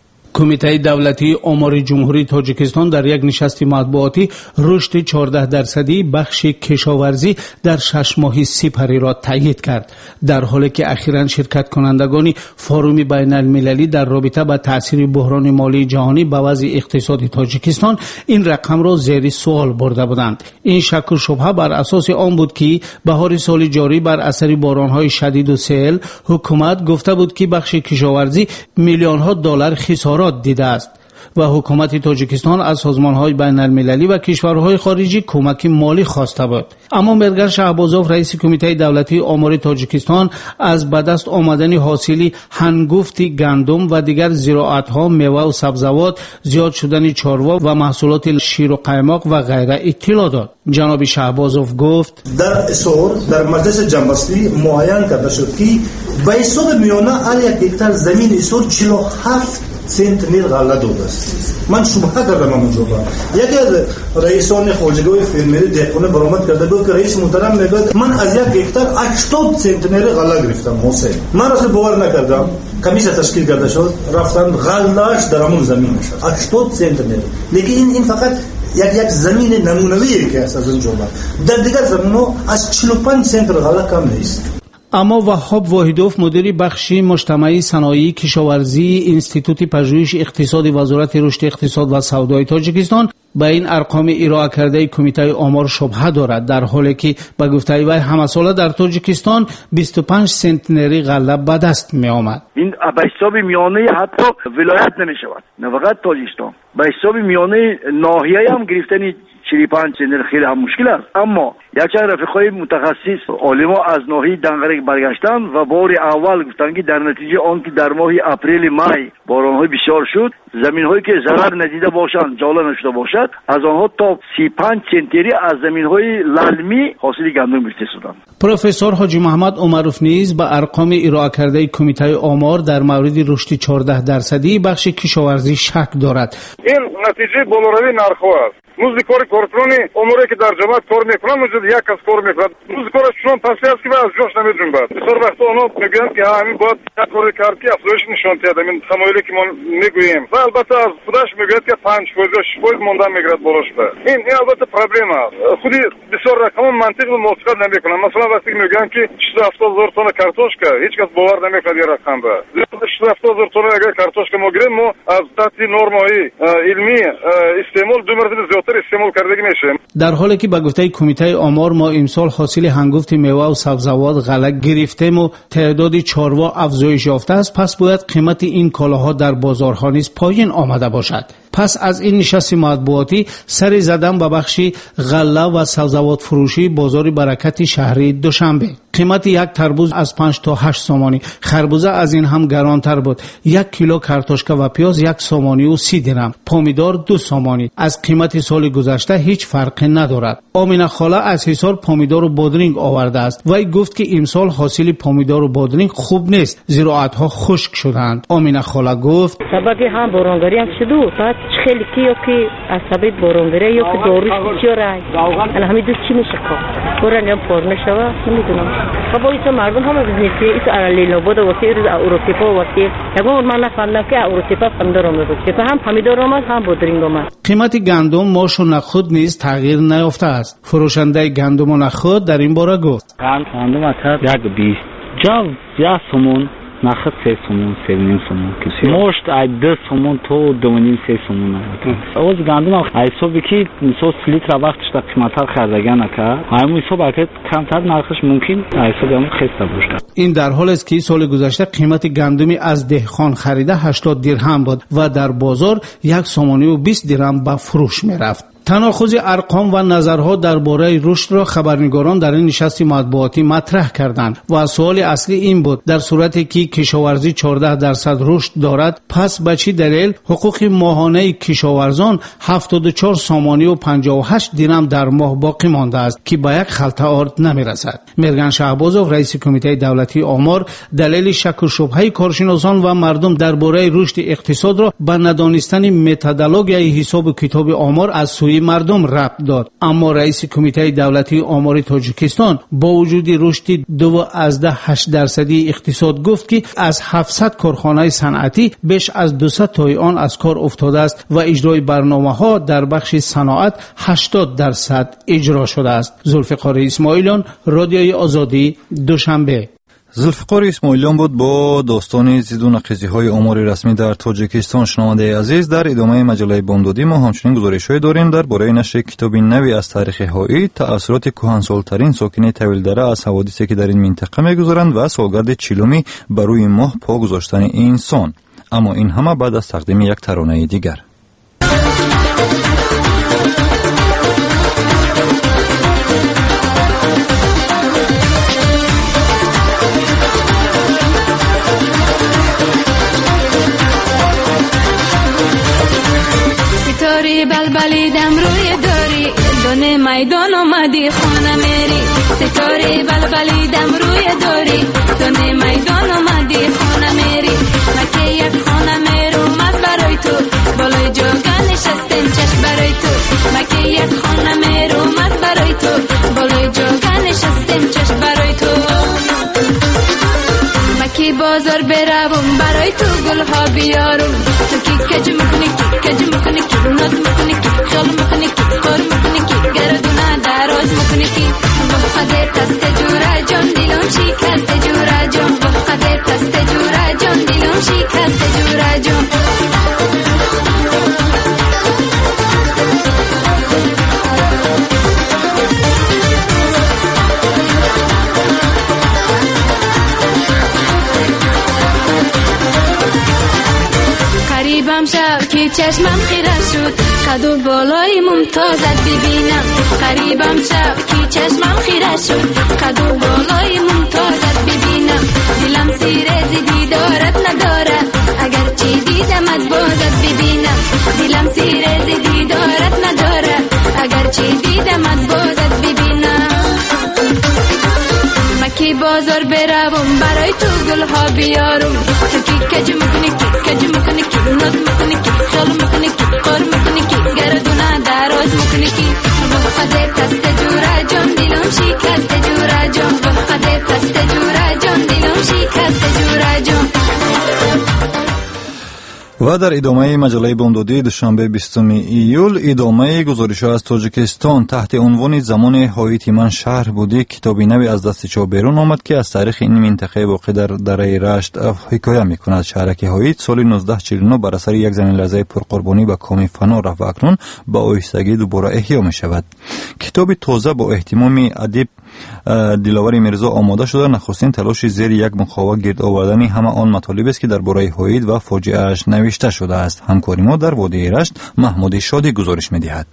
کمیته دولتی آمار جمهوری تاجیکستان در یک نشست مطبوعاتی رشد چهارده درصدی بخش کشاورزی در شش ماه سپری را تایید کرد، در حالی که اخیراً شرکت کنندگان فوروم بین المللی در رابطه با تاثیر بحران مالی جهانی به وضع اقتصادی تاجیکستان این رقم را زیر سوال برده بودند. این شک و شبهه بر اساس آن بود که بهار سال جاری بر اثر بارانهای شدید و سیل حکومت گفته بود که بخش کشاورزی میلیون ها دلار خسارات دیده است و حکومت تاجیکستان از سازمان‌های بین المللی و کشورهای خارجی کمک مالی خواسته بود. اما مرگن شهبازوف رئیس کمیته دولتی آمار تاجیکستان از به دست آمدن حاصل هنگفت گندم و دیگر زراعت‌ها، میوه و سبزیجات، زیاد شدن چاروا و محصولات شیر و قیماق و غیره اطلاع داد. جناب شهبازوف گفت در اسور در مجلس جنبستی معین کرده شد که به حساب میانه هر یک هکتار زمین اسور چهل و هفت سنت نیل غله داده است. من شبهه کردم اونجا با یکی از رئیسان خواجگاه فیلمری دهقانه برآمد کرده بود که رئیس محترم میگه من از یک هکتار هشتاد سنت نیل غله گرفتم. حسین من اصلا باور نکردم. کمیسه تشکیل کرده شد، رفتن غله‌اش در همون زمین شد هشتاد سنت نیل. لیکن این این فقط یک یک زمین نمونه‌ایه که از اونجا بود. در دیگر زمین‌ها از چهل و پنج سنت غله کم نیست. اما وهاب واحدوف مدیر بخش مجتمعی صنایع کشاورزی انستیتوت پژوهش اقتصادی وزارت رشد اقتصاد و سودای تاجیکستان به این ارقام ارائه کرده کمیته آمار شبهه دارد، در حالی که به گفته وی همه ساله در تاجیکستان بیست و پنج سنتنری غله به دست می آمد. این به حساب میانه حتی ولایت نمی شود، نه فقط تاجیکستان، به حساب میانه ناحیه هم گرفتن چهل و پنج سنتنر خیلی هم مشکل است. اما یک چند رفیقای متخصص عالما از ناحیه دنگرک برگشتن و بار اول گفتن که در نتیجه آن که در ماه اپریل مای باران‌های بسیار شد، زمین‌هایی که ضرر ندیده باشند، جاله نشده باشد، از آنها تا سی و پنج سنتری از زمین‌های للمی حاصل گندم گرفته شدند. پروفسور حاجی محمد عمروف نیز به ارقام ارائه کرده کمیته آمار در مورد رشد چهارده درصدی بخش کشاورزی شک دارد. این نتیجه بالاروی نرخ‌ها است. موزی کار کارکنانی اموری که در جماعت کار میکنن موجود یک کس کار میکنن. موزی کارش چون پسی است که از جوش نمیجنبد. بسیار وقتا آنها میگن که همین باید یک کاری کرد که افزایش نشان دهد. این تمایلی که ما میگوییم و البته از خودش میگوید که پنج فیصد یا شش فیصد مونده میگرد بالاش به این این البته پروبلم است. خودی بسیار رقم منطق و موافقت نمیکنن. مثلا وقتی میگن که شصت و هفتاد هزار تن کارتوشکا هیچ کس باور نمیکنه این رقم به. شصت و هفتاد هزار تن اگر کارتوشکا ما گیریم ما از تحت نرم‌های علمی استعمال دو مرتبه زیادتر استعمال کردگی میشه. در حالی که به گفته کمیته آمار آمار ما امسال حاصل هنگفت میوه و سبزوات غله گرفتیم و تعداد چاروا افزایش یافته است، پس باید قیمت این کالاها در بازارها نیز پایین آمده باشد. پس از این نشست مطبوعاتی سری زدم به بخش غله و سبزوات فروشی بازار برکت شهری دوشنبه. قیمت یک تربوز از پنج تا هشت سومانی، خربوزه از این هم گرانتر بود. یک کیلو کارتوشکا و پیاز یک سومانی و سی درم، پامیدار دو سومانی. از قیمت سال گذشته هیچ فرقی ندارد. آمینه خاله از حصار پامیدار و بادرینگ آورده است. وی گفت که امسال حاصل پامیدار و بادرینگ خوب نیست، زراعت‌ها خشک شدند. آمینه خاله گفت سبب هم بارانگری هم شده، بعد خیلی کیو که از سبب بارانگری یا که داروش چیاره الان همین دو چی میشه که برن یا پرنه شوه نمیدونم. خب ایسا مردم هم از نیستی ایسا علیلا بود واسه روز اوروتیپا واسه نگم من نفهمیدم که اوروتیپا فندر آمد بود هم پامیدار آمد هم بادرینگ آمد. قیمت گندم ماش و نخود نیز تغییر نیافته است. فروشنده گندم و نخود در این باره گفت گندم اتا یک بیست جا یا سومون نخود سه سومون سه نیم سومون کسی مشت ای ده سومون تو دو نیم سه سومون اوز گندم ای صبح که سوس لیتر وقتش تا قیمتر خریدگان نکرد همون صبح که کمتر نرخش ممکن ای صبح هم خسته باشد. این در حال است که سال گذشته قیمت گندمی از دهخان خریده هشتاد درهم بود و در بازار یک سومانی و بیست درهم به فروش میرفت. تناقض ارقام و نظرها درباره رشد را خبرنگاران در این نشست مطبوعاتی مطرح کردند و سوال اصلی این بود در صورتی که کشاورزی چهارده درصد رشد دارد پس به چه دلیل حقوق ماهانه کشاورزان هفتاد و چهار سومانی و پنجاه و هشت درم در ماه باقی مانده است که به یک خلطه آرد نمیرسد. مرگن شهبازov رئیس کمیته دولتی آمار دلیل شک و شبهه کارشناسان و مردم درباره رشد اقتصاد را به ندانستن متدولوژی حساب و کتاب آمار از سوی مردم ربط داد. اما رئیس کمیته دولتی آمار تاجیکستان با وجود رشد دو از ده هشت درصدی اقتصاد گفت که از هفتصد کارخانه صنعتی بیش از دویست تای آن از کار افتاده است و اجرای برنامه‌ها در بخش صنعت هشتاد درصد اجرا شده است. ذوالفقار اسماعیلیان، رادیوی آزادی، دوشنبه. ذوالفقار اسماعیلیان بود با داستان زید و نقیضی‌های آمار رسمی در تاجیکستان. شنونده عزیز، در ادامه مجله بامدادی ما همچنین گزارش‌هایی داریم درباره نشر کتابی نوی از تاریخ هایی، تأثیرات کهنسال‌ترین ساکنین طویل‌دره از حوادثی که در این منطقه می‌گذرند و سالگرد چهلمی بر روی ماه پا گذاشتن انسان. اما این همه بعد از تقدیم یک ترانه دیگر. بلبلیدم روی داری دونه میدان اومدی خانه میری ستاره بلبلیدم روی داری دونه میدان اومدی خانه میری مکه یک خانه میروم از برای تو بالای جاگه نشستم چشم برای تو مکه یک خانه میروم از برای تو بالای جاگه نشستم چشم برای تو مکی بازار بروم برای تو گلها بیارم تو کی کج میکنی کی کج میکنی کی ناز میکنی کی خیال میکنی کی کار میکنی کی گردونه دراز میکنی کی بخاطر تست جورا جان دلم شکست جورا جان بخاطر تست جورا جان دلم شکست جورا جان قریبم شب که چشمم خیره شد قد و بالای ممتازت ببینم قریبم شب که چشمم خیره شد قد و بالای ممتازت ببینم دلم سیرز دیدارت نداره اگر چی دیدمت بازت ببینم دلم سیرز دیدارت نداره اگر چی دیدمت بازت ببینم مکی بازار بروم برای تو گلها بیارم تو کی کج میکنی کی کج میکنی کی ناز میکنی کی خیال میکنی کی کار میکنی کی گردونه دراز میکنی کی بخاطر تست جورا جان دلم شکست جورا جان بخاطر تست جورا جان دلم شکست جورا جان. و در ادامه مجله بامدادی دوشنبه بیستم ایول ادامه گزارش‌ها از تاجیکستان تحت عنوان زمان هاییت من شهر بودی کتابی نوی از دست چاپ بیرون آمد که از تاریخ این منطقه واقع در دره رشت حکایت می‌کند. شهرک هاییت سال نوزده چهل و نه بر اثر یک زمین لرزه پرقربانی به کام فنا رفت و اکنون با آهستگی دوباره احیا می‌شود. کتاب تازه با اهتمام ادیب دلاور میرزا آماده شده. نخستین تلاش زیر یک مخابه گرد آوردن همه آن مطالب است که درباره هاییت و فاجعه‌اش نوشته شده است. همکاری ما در وادی رشت محمود شادی گزارش می‌دهد.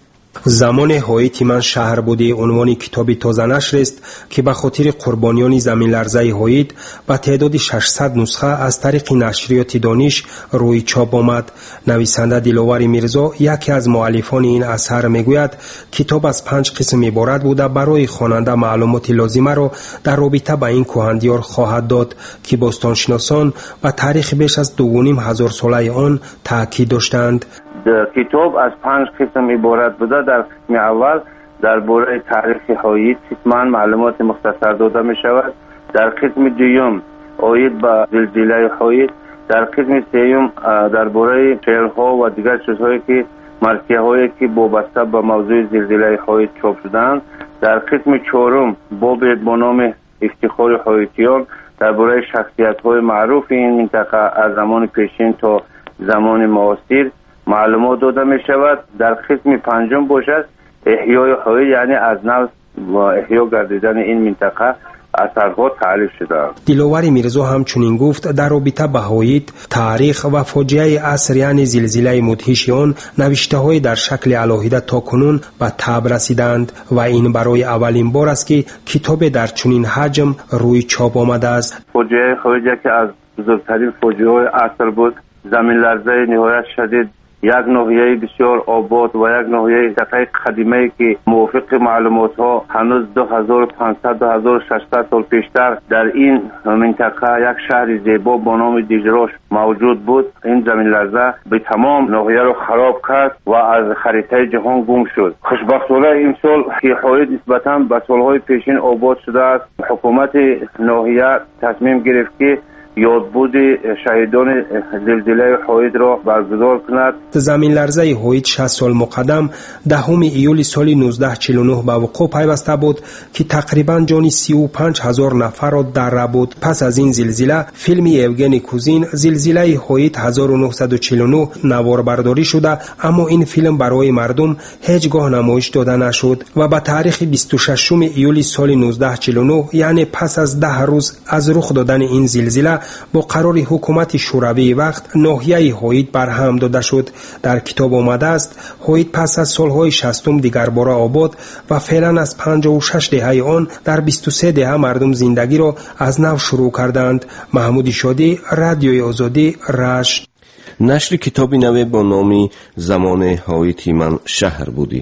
زمان هاییت من شهر بودی عنوان کتابی تازه نشر است که به خاطر قربانیان زمین لرزه هاییت با تعداد ششصد نسخه از طریق نشریات دانش روی چاپ آمد. نویسنده دلاور میرزا یکی از مؤلفان این اثر میگوید کتاب از پنج قسم عبارت بوده برای خواننده معلومات لازمه را در رابطه با این کهندیار خواهد داد که باستانشناسان و تاریخ بیش از دو و نیم هزار ساله آن تاکید داشتند. کتاب از پنج قسم عبارت بوده. در قسم اول درباره تاریخ هاییت حتما معلومات مختصر داده می شود. در قسم دوم آید به زلزله هاییت. در قسم سوم درباره شعرها و دیگر چیزهایی که مرثیه هایی که وابسته به موضوع زلزله هاییت چاپ شدند. در قسم چهارم باب با نام افتخار هاییتیان درباره شخصیت های معروف این منطقه از زمان پیشین تا زمان معاصر معلومات داده می شود. در قسم پنجم باشد احیای هاییت، یعنی از نو و احیا گردیدن این منطقه اثرها تعریف شده. دلاور میرزا همچنین گفت در رابطه با هاییت تاریخ و فاجعه عصر یعنی زلزله مدهش آن نوشته های در شکل علاهیده تا کنون به طبع رسیدند و این برای اولین بار است که کتاب در چنین حجم روی چاپ آمده است. فاجعه هاییت که از بزرگترین فاجعه عصر بود، زمین لرزه نهایت شدید، یک ناحیه بسیار آباد و یک ناحیه دقیق قدیمی که موافق معلومات ها هنوز دو هزار و پانصد دو هزار و ششصد سال پیشتر در این منطقه یک شهر زیبا با نام دیجراش موجود بود. این زمین لرزه به تمام ناحیه رو خراب کرد و از خریطه جهان گم شد. خوشبختانه این سال که هاییت نسبتاً به سالهای پیشین آباد شده است، حکومت ناحیه تصمیم گرفت که یادبود شهیدان زلزله هاییت را برگزار کند. زمین لرزه هاییت شصت سال مقدم دهم ایول سال نوزده چهل و نه به وقوع پیوسته بود که تقریبا جان سی و پنج هزار نفر را در بود. پس از این زلزله فیلم یوگنی کوزین زلزله هاییت هزار و نهصد و چهل و نه نوار برداری شده، اما این فیلم برای مردم هیچگاه نمایش داده نشد و به تاریخ بیست و ششم ایول سال نوزده چهل و نه یعنی پس از ده روز از رخ دادن این زلزله با قرار حکومت شوروی وقت ناحیه هاییت برهم داده شد. در کتاب آمده است هاییت پس از سالهای شصتم دیگر باره آباد و فعلا از پنجاه و شش دهه آن در بیست و سه دهه مردم زندگی را از نو شروع کردند. محمود شادی، رادیوی آزادی، رشت. نشر کتابی نوی با نام زمان هاییت من شهر بودی.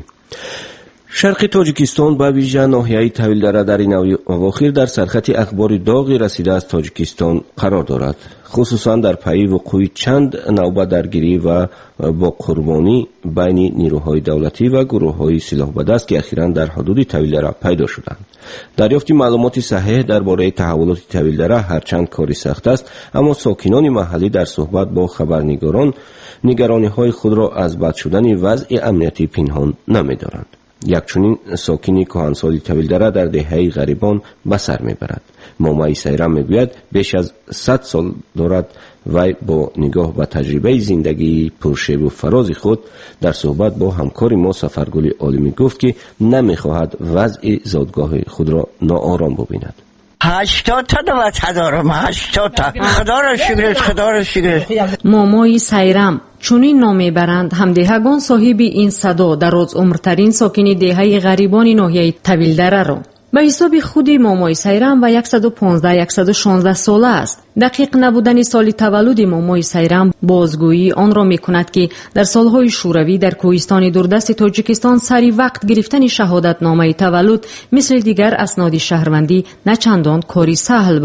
شرق تاجیکستان به ویژه ناحیه طویل دره در این اواخر در سرخط اخبار داغی رسیده از تاجیکستان قرار دارد، خصوصا در پی وقوع چند نوبت درگیری و با قربانی بین نیروهای دولتی و گروه‌های سلاح به دست که اخیراً در حدود طویل دره پیدا شدند. دریافت معلومات صحیح درباره تحولات طویل دره هرچند کاری سخت است، اما ساکنان محلی در صحبت با خبرنگاران نگرانی‌های خود را از بد شدن وضع امنیتی پنهان نمی‌دارند. یک چنین ساکنی کهنسالی طویل دره در دهه غریبان به سر میبرد. مامای سیرم میگوید بیش از صد سال دارد وی با نگاه به تجربه زندگی پرشیب و فراز خود در صحبت با همکار ما سفرگل عالمی گفت که نمیخواهد وضع زادگاه خود را ناآرام ببیند. هشتاد تا دولت دارم، هشتاد تا. خدا را شکرش، خدا را شکرش. مامای سیرم چونین نام برند همدهگان صاحب این صدا در روز عمرترین ساکن دهه غریبان ناحیه طویل دره را به حساب خودی مامای سیرم و صد و پانزده صد و شانزده ساله است. دقیق نبودن سال تولد مامای سیرم بازگویی آن را میکند که در سالهای شوروی در کوهستان دوردست تاجیکستان سری وقت گرفتن شهادت نامه تولد مثل دیگر اسناد شهروندی نه چندان کاری سهل بود.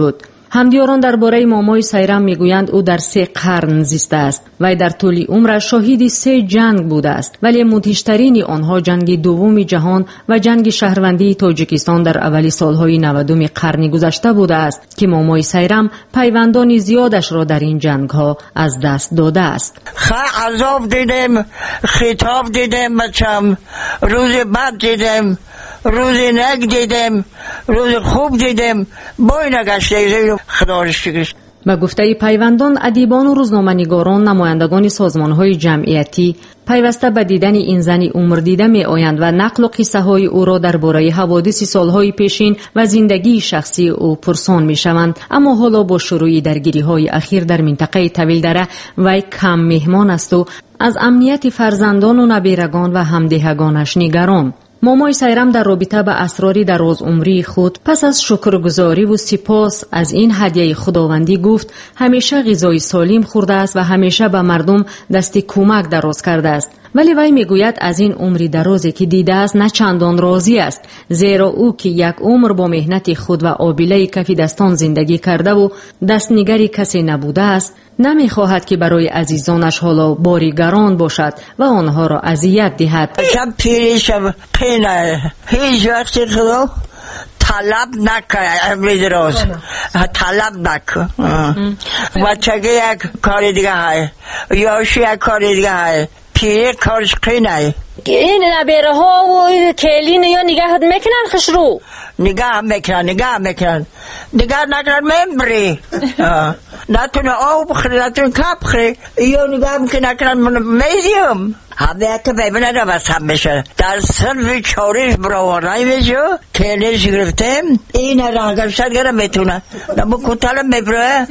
همدیاران درباره مامای سایرام میگویند او در سه قرن زیسته است و در طول عمرش شاهد سه جنگ بوده است، ولی مدهشترین آنها جنگ دوم جهان و جنگ شهروندی تاجیکستان در اولی سالهای نودم قرن گذشته بوده است که مامای سایرام پیوندان زیادش را در این جنگ ها از دست داده است. خ عذاب دیدم، خطاب دیدم، بچم روز بد دیدم، روز نگ دیدم، روز خوب دیدم، بای نگشته. خدا را شکر. با گفته پیوندان، ادیبان و روزنامه‌نگاران، نمایندگان سازمان‌های جمعیتی پیوسته به دیدن این زنی عمر دیده می‌آیند و نقل و قصه‌های او را درباره حوادث سال‌های پیشین و زندگی شخصی او پرسان می‌شوند. اما حالا با شروع درگیری‌های اخیر در منطقه طویلدره وی کم مهمان است و از امنیت فرزندان و نبیرگان و همدهگانش نگران. مامای سایرام در رابطه به اسرار دراز عمری خود پس از شکرگزاری و سپاس از این هدیه خداوندی گفت همیشه غذای سالم خورده است و همیشه به مردم دست کمک دراز کرده است. ولی وی میگوید از این عمری درازی که دیده است نه چندان راضی است، زیرا او که یک عمر با مهنت خود و آبیله کف دستان زندگی کرده و دستنگری کسی نبوده است، نمیخواهد که برای عزیزانش حالا باری گران باشد و آنها را اذیت دهد. شب پیریشم پینه هیچ وقت خدا طلب نکنه، امری دراز طلب نکن. بچگی یک کار دیگه های، یاشی یک کار دیگه های، پیری کارش قینه. این نبیره ها و کلین یا نگاه میکنن خشرو نگاه میکنن نگاه میکنن نگاه نکنن ممبری نتونه آب بخری نتونه کپ بخری یا نگاه میکنن میزیم همه که ببینه رو بس هم میشه در صرف چاریش براوانای میشه کلینش گرفتیم این را گرشت گره میتونه نمو کتال میبره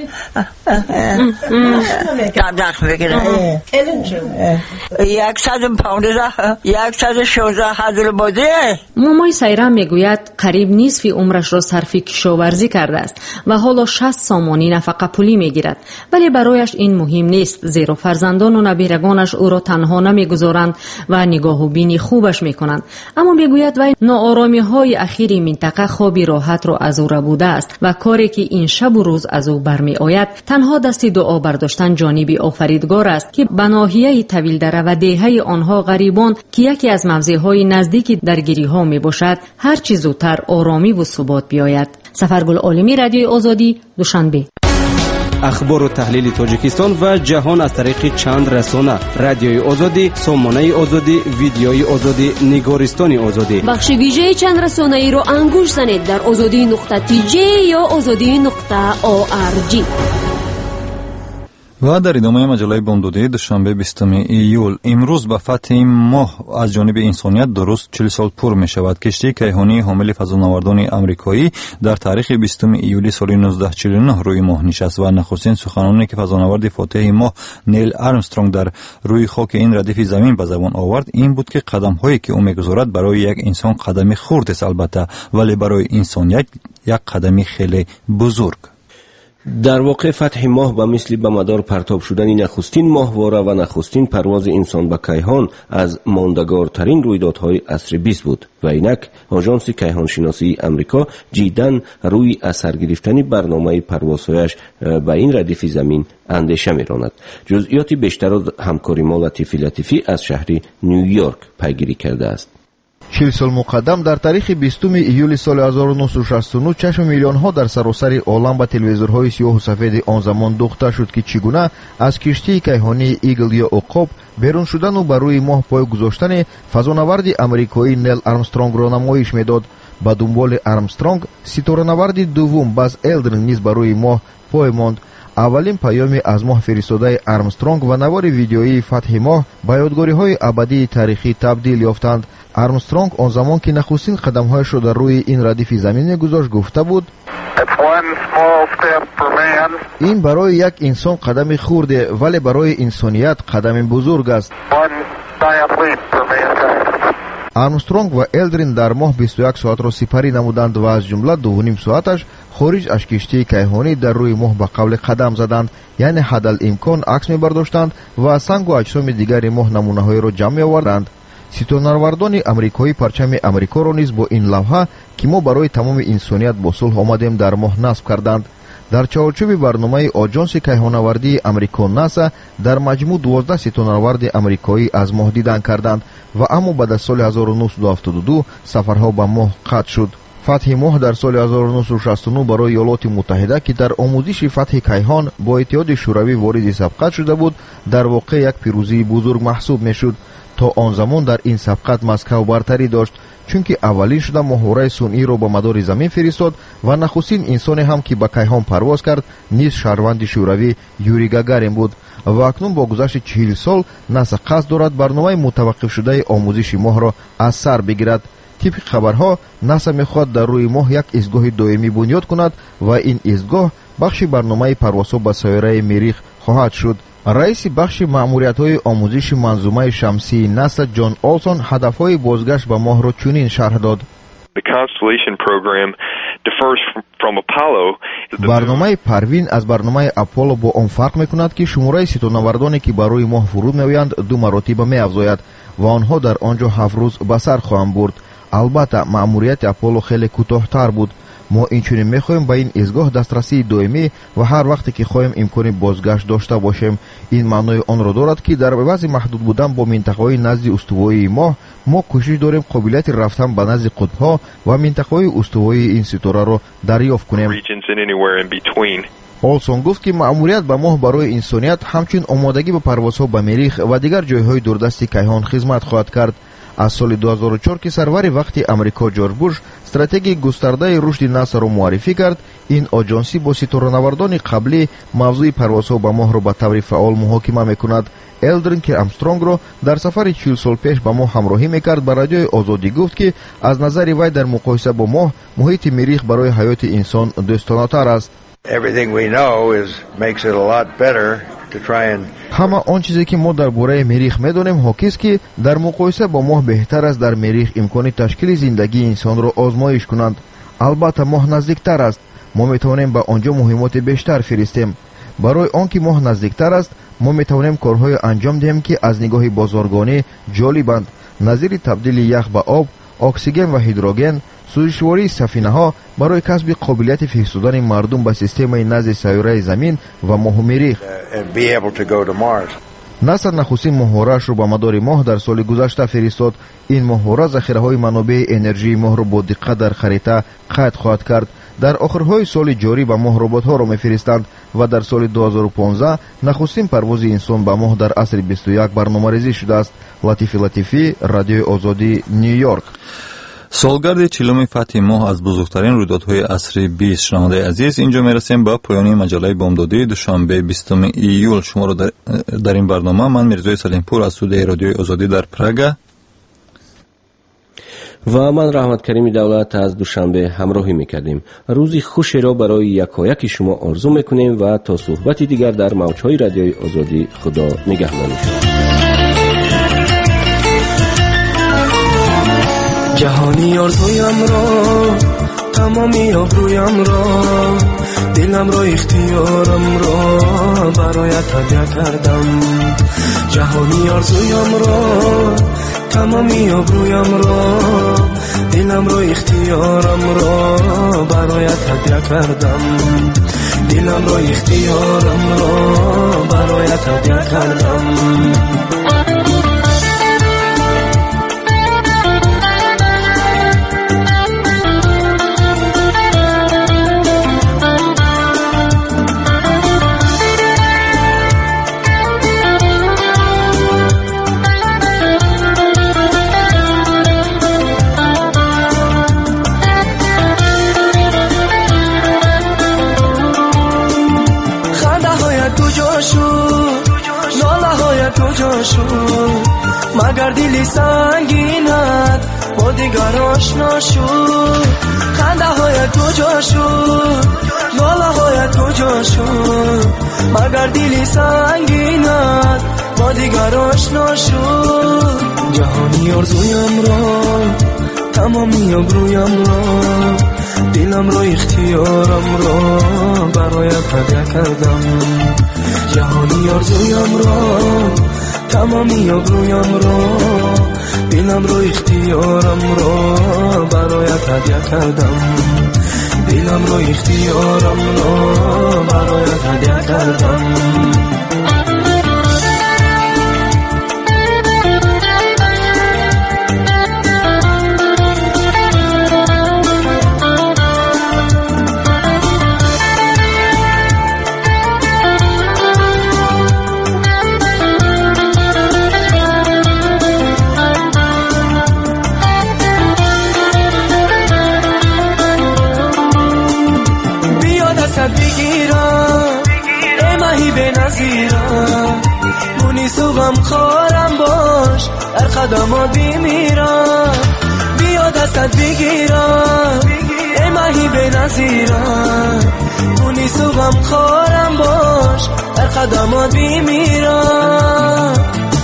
دمدخ بکنه یک صد پاونده یک صد شوزده هزار بوده. مامای سایرام میگوید قریب نصف عمرش را صرف کشاورزی کرده است و حالا شصت سامانی نفقه پولی میگیرد، ولی برایش این مهم نیست، زیرا فرزندان و نبیرگانش او را تنها نمیگذارند و نگاه و بینی خوبش میکنند. اما میگوید وی ناآرامی های اخیر منطقه خوابی راحت را از او ربوده است و کاری که این شب و روز از او برمی آید تنها دست دعا برداشتن جانب آفریدگار است که به ناحیه طویلدره و دهه آنها غریبان که یکی از موضع‌های نزدیک درگیری‌ها میباشد هر چه زودتر آرامی و ثبات بیاید. سفرگل عالمی، رادیوی آزادی، دوشنبه. اخبار و تحلیل تاجیکستان و جهان از طریق چند رسانه: رادیوی آزادی، سامانه آزادی، ویدیوی آزادی، نگارستان آزادی. بخش ویژه چند رسانه ای را انگوش زنید در آزادی نقطه تی جی یا آزادی نقطه او آر جی. و در ادامه مجله بامدادی دوشنبه بیستم ایول، امروز به فتح این ماه از جانب انسانیت درست چهل سال پر می شود. کشتی کیهانی حامل فضانوردان امریکایی در تاریخ بیستم ایولی سال نوزده چهل و نه روی ماه نشست و نخستین سخنانی که فضانورد فاتح ماه نیل آرمسترونگ در روی خاک این ردیف زمین به زبان آورد این بود که قدم هایی که او میگذارد برای یک انسان قدمی خرد است البته، ولی برای انسانیت یک قدمی خیلی بزرگ. در واقع فتح ماه به مثل به مدار پرتاب شدن نخستین ماهواره و نخستین پرواز انسان به کیهان از ماندگارترین رویدادهای عصر بیست بود و اینک آژانس کیهان شناسی امریکا جداً روی اثر گرفتن برنامه پروازهایش به این ردیف زمین اندیشه می‌راند. جزئیات بیشتر از همکاری ما لطیفی لطیفی از شهر نیویورک پیگیری کرده است. چهل سال مقدم در تاریخ بیستم ایولی سال هزار و نهصد و شصت و نه چشم میلیون ها در سراسر عالم به تلویزیون‌های سیاه و سفید آن زمان دوخته شد که چگونه از کشتی کیهانی ایگل یا عقاب بیرون شدن و بر روی ماه پای گذاشتن فضانورد امریکایی نیل آرمسترونگ را نمایش میداد. به دنبال آرمسترونگ ستاره‌نورد دوم باز الدرین نیز بر روی ماه پای ماند. اولین پیامی از ماه فرستاده آرمسترونگ و نوار ویدیویی فتح ماه به یادگاری‌های ابدی تاریخی تبدیل یافتند. آرمسترونگ آن زمان که نخستین قدم‌هایش را در روی این ردیف زمین گذاشت گفته بود این برای یک انسان قدم خرده ولی برای انسانیت قدم بزرگ است. آرمسترونگ و الدرین در ماه بیست و یک ساعت را سپری نمودند و از جمله دو و نیم ساعتش خارج از کشتی کیهانی در روی ماه به قبل قدم زدند، یعنی حدال امکان عکس می‌برداشتند و سنگ و اجسام دیگر ماه نمونه‌های را جمع آوردند. ستاره‌نوردان امریکایی پرچم امریکا را نیز با این لوحه که ما برای تمام انسانیت با صلح آمدیم در ماه نصب کردند. дар чаҳорчӯби барномаи оҷонси кайҳонавардии амрико наса дар маҷмӯъ дувоздаҳ ситонаварди амрикоӣ аз моҳ дидан карданд ва аммо баъд аз соли ҳазору нуҳсаду ҳафтоду ду сафарҳо ба моҳ қатъ шуд. фатҳи моҳ дар соли ҳазору нуҳсаду шасту нӯ барои иёлоти муттаҳида, ки дар омӯзиши фатҳи кайҳон бо иттиҳоди шӯравӣ вориди сабқат шуда буд, дар воқеъ як пирӯзии бузург маҳсуб мешуд. то он замон дар ин сабқат Москав бартарӣ дошт, чунки аввалин шуда моҳвораи сунъиро ба мадори замин фиристод ва нахустин инсоне ҳам ки ба кайҳон парвоз кард низ шаҳрванди шӯравӣ Юрий Гагарин буд. ва акнун бо гузашти чил сол наса қасд дорад барномаи мутаваққифшудаи омӯзиши моҳро аз сар бигирад. тибқи хабарҳо наса мехоҳад дар рӯи моҳ як истгоҳи доимӣ бунёд кунад ва ин истгоҳ бахши барномаи парвозҳо ба соираи Мерих хоҳад шуд. раиси бахши маъмуриятҳои омӯзиши манзумаи шамсии наса Ҷон Олсон ҳадафҳои бозгашт ба моҳро чунин шарҳ дод. барномаи парвин аз барномаи Аполло бо он фарқ мекунад, ки шумораи ситонавардоне ки ба рӯи моҳ фуруд меоянд ду маротиба меафзояд ва онҳо дар он ҷо ҳафт рӯз ба сар хоҳанд бурд. албатта маъмурияти Аполло хеле кӯтоҳтар буд. мо инчунин мехоҳем ба ин изгоҳ дастрасии доимӣ ва ҳар вақте ки хоҳем имкони бозгашт дошта бошем. ин маънои онро дорад, ки дар эвази маҳдуд будан бо минтақаҳои назди устувоии моҳ, мо кӯшиш дорем қобилияти рафтан ба назди қутбҳо ва минтақаҳои устувоии ин ситораро дарёфт кунем. олсон гуфт, ки маъмурият ба моҳ барои инсоният ҳамчун омодагӣ ба парвозҳо ба Мерих ва дигар ҷойҳои дурдасти кайҳон хизмат хоҳад кард. аз соли ду ҳазору чор ки сарвари вақти Амрико Ҷорҷ Буш стратегияи густардаи рушди насаро муаррифӣ кард, ин оҷонсӣ бо ситоранавардони қаблӣ мавзӯи парвозҳо ба моҳро ба таври фаъол муҳокима мекунад. Элдрин ки Армстронгро дар сафари чил сол пеш ба моҳ ҳамроҳӣ мекард, ба радиои Озодӣ гуфт, ки аз назари вай дар муқоиса бо моҳ муҳити Мерих барои ҳаёти инсон дӯстонатар аст. ҳама он чизе ки мо дар бораи Мерих медонем ҳокист, ки дар муқоиса бо моҳ беҳтар аст дар Мерих имкони ташкили зиндагии инсонро озмоиш кунанд. албатта моҳ наздиктар аст, мо метавонем ба он ҷо муҳимоти бештар фиристем. барои он ки моҳ наздиктар аст, мо метавонем корҳое анҷом диҳем, ки аз нигоҳи бозоргонӣ ҷолибанд, назири табдили ях ба об, оксиген ва ҳидроген, сӯзишвории сафинаҳо барои касби қобилияти фиристодани мардум ба системаи назди сайёраи замин ва моҳу Мерих. наса нахустин моҳвораашро ба мадори моҳ дар соли гузашта фиристод. ин моҳвора захираҳои манобеи энержии моҳро бо диққат дар харита қайд хоҳад кард. дар охирҳои соли ҷорӣ ба моҳ роботҳоро мефиристанд ва дар соли ду ҳазору понздаҳ нахустин парвози инсон ба моҳ дар асри бисту як барномарезӣ шудааст. Латифи Латифӣ, Радиои Озодӣ, Нью Йорк. солгарди чилуми фатҳи моҳ аз бузургтарин рӯйдодҳои асри бист. шунавандаи азиз, инҷо мерасем ба поёни маҷалаи бомдодии душанбе бистуми июл. шуморо дар, дар ин барнома ман Мирзои Салимпур аз студияи Радиои Озодӣ дар Прага ва ман Раҳматкаримӣ Давлат аз Душанбе ҳамроҳӣ мекардем. рӯзи хушеро барои якояки шумо орзу мекунем ва то суҳбати дигар дар мавҷҳои Радиои Озодӣ худо нигаҳбон шуд. جهانی آرزویم را تمامی آبرویم را دلم را اختیارم را برایت هدیه کردم جهانی آرزویم را تمامی آبرویم را دلم را اختیارم را برایت هدیه کردم دلم را اختیارم را برایت هدیه کردم مگر دلی سنگینت با دیگر آشنا شد خنده هایت کجا شد لاله هایت کجا شد مگر دلی سنگینت با دیگر آشنا شد جهانی آرزویم را تمامی آبرویم را دلم را اختیارم را برایت هدیه کردم جهانی آرزویم را تمامی آبرویم را دلم را اختیارم را برایت هدیه کردم دلم رو اختیارم رو برایت هدیه کردم. بگیرم ای ماهی به نظیرم مونی سوغم خارم باش در خدمات بمیرم. بیا دستت بگیرم ای ماهی به نظیرم مونی سوغم خارم باش در خدمات بمیرم.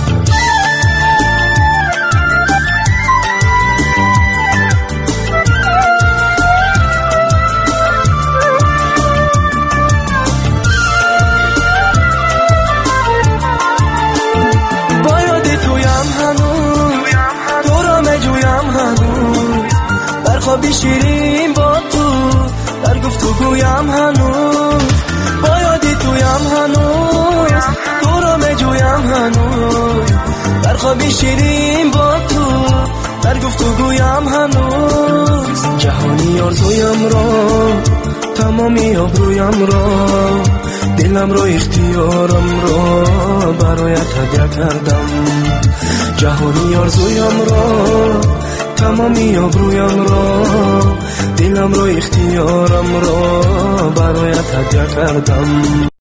خوابی شیرین با تو در گفتگویم هنوز با یادی تویم هنوز تو رو میجویم هنوز در خوابی شیرین با تو در گفتگویم هنوز. جهانی آرزویم را تمامی آبرویم را دلم رو اختیارم را برایت هدیه کردم. جهانی آرزویم را تمامی آبرویم را دلم رو اختیارم را برایت هدیه کردم.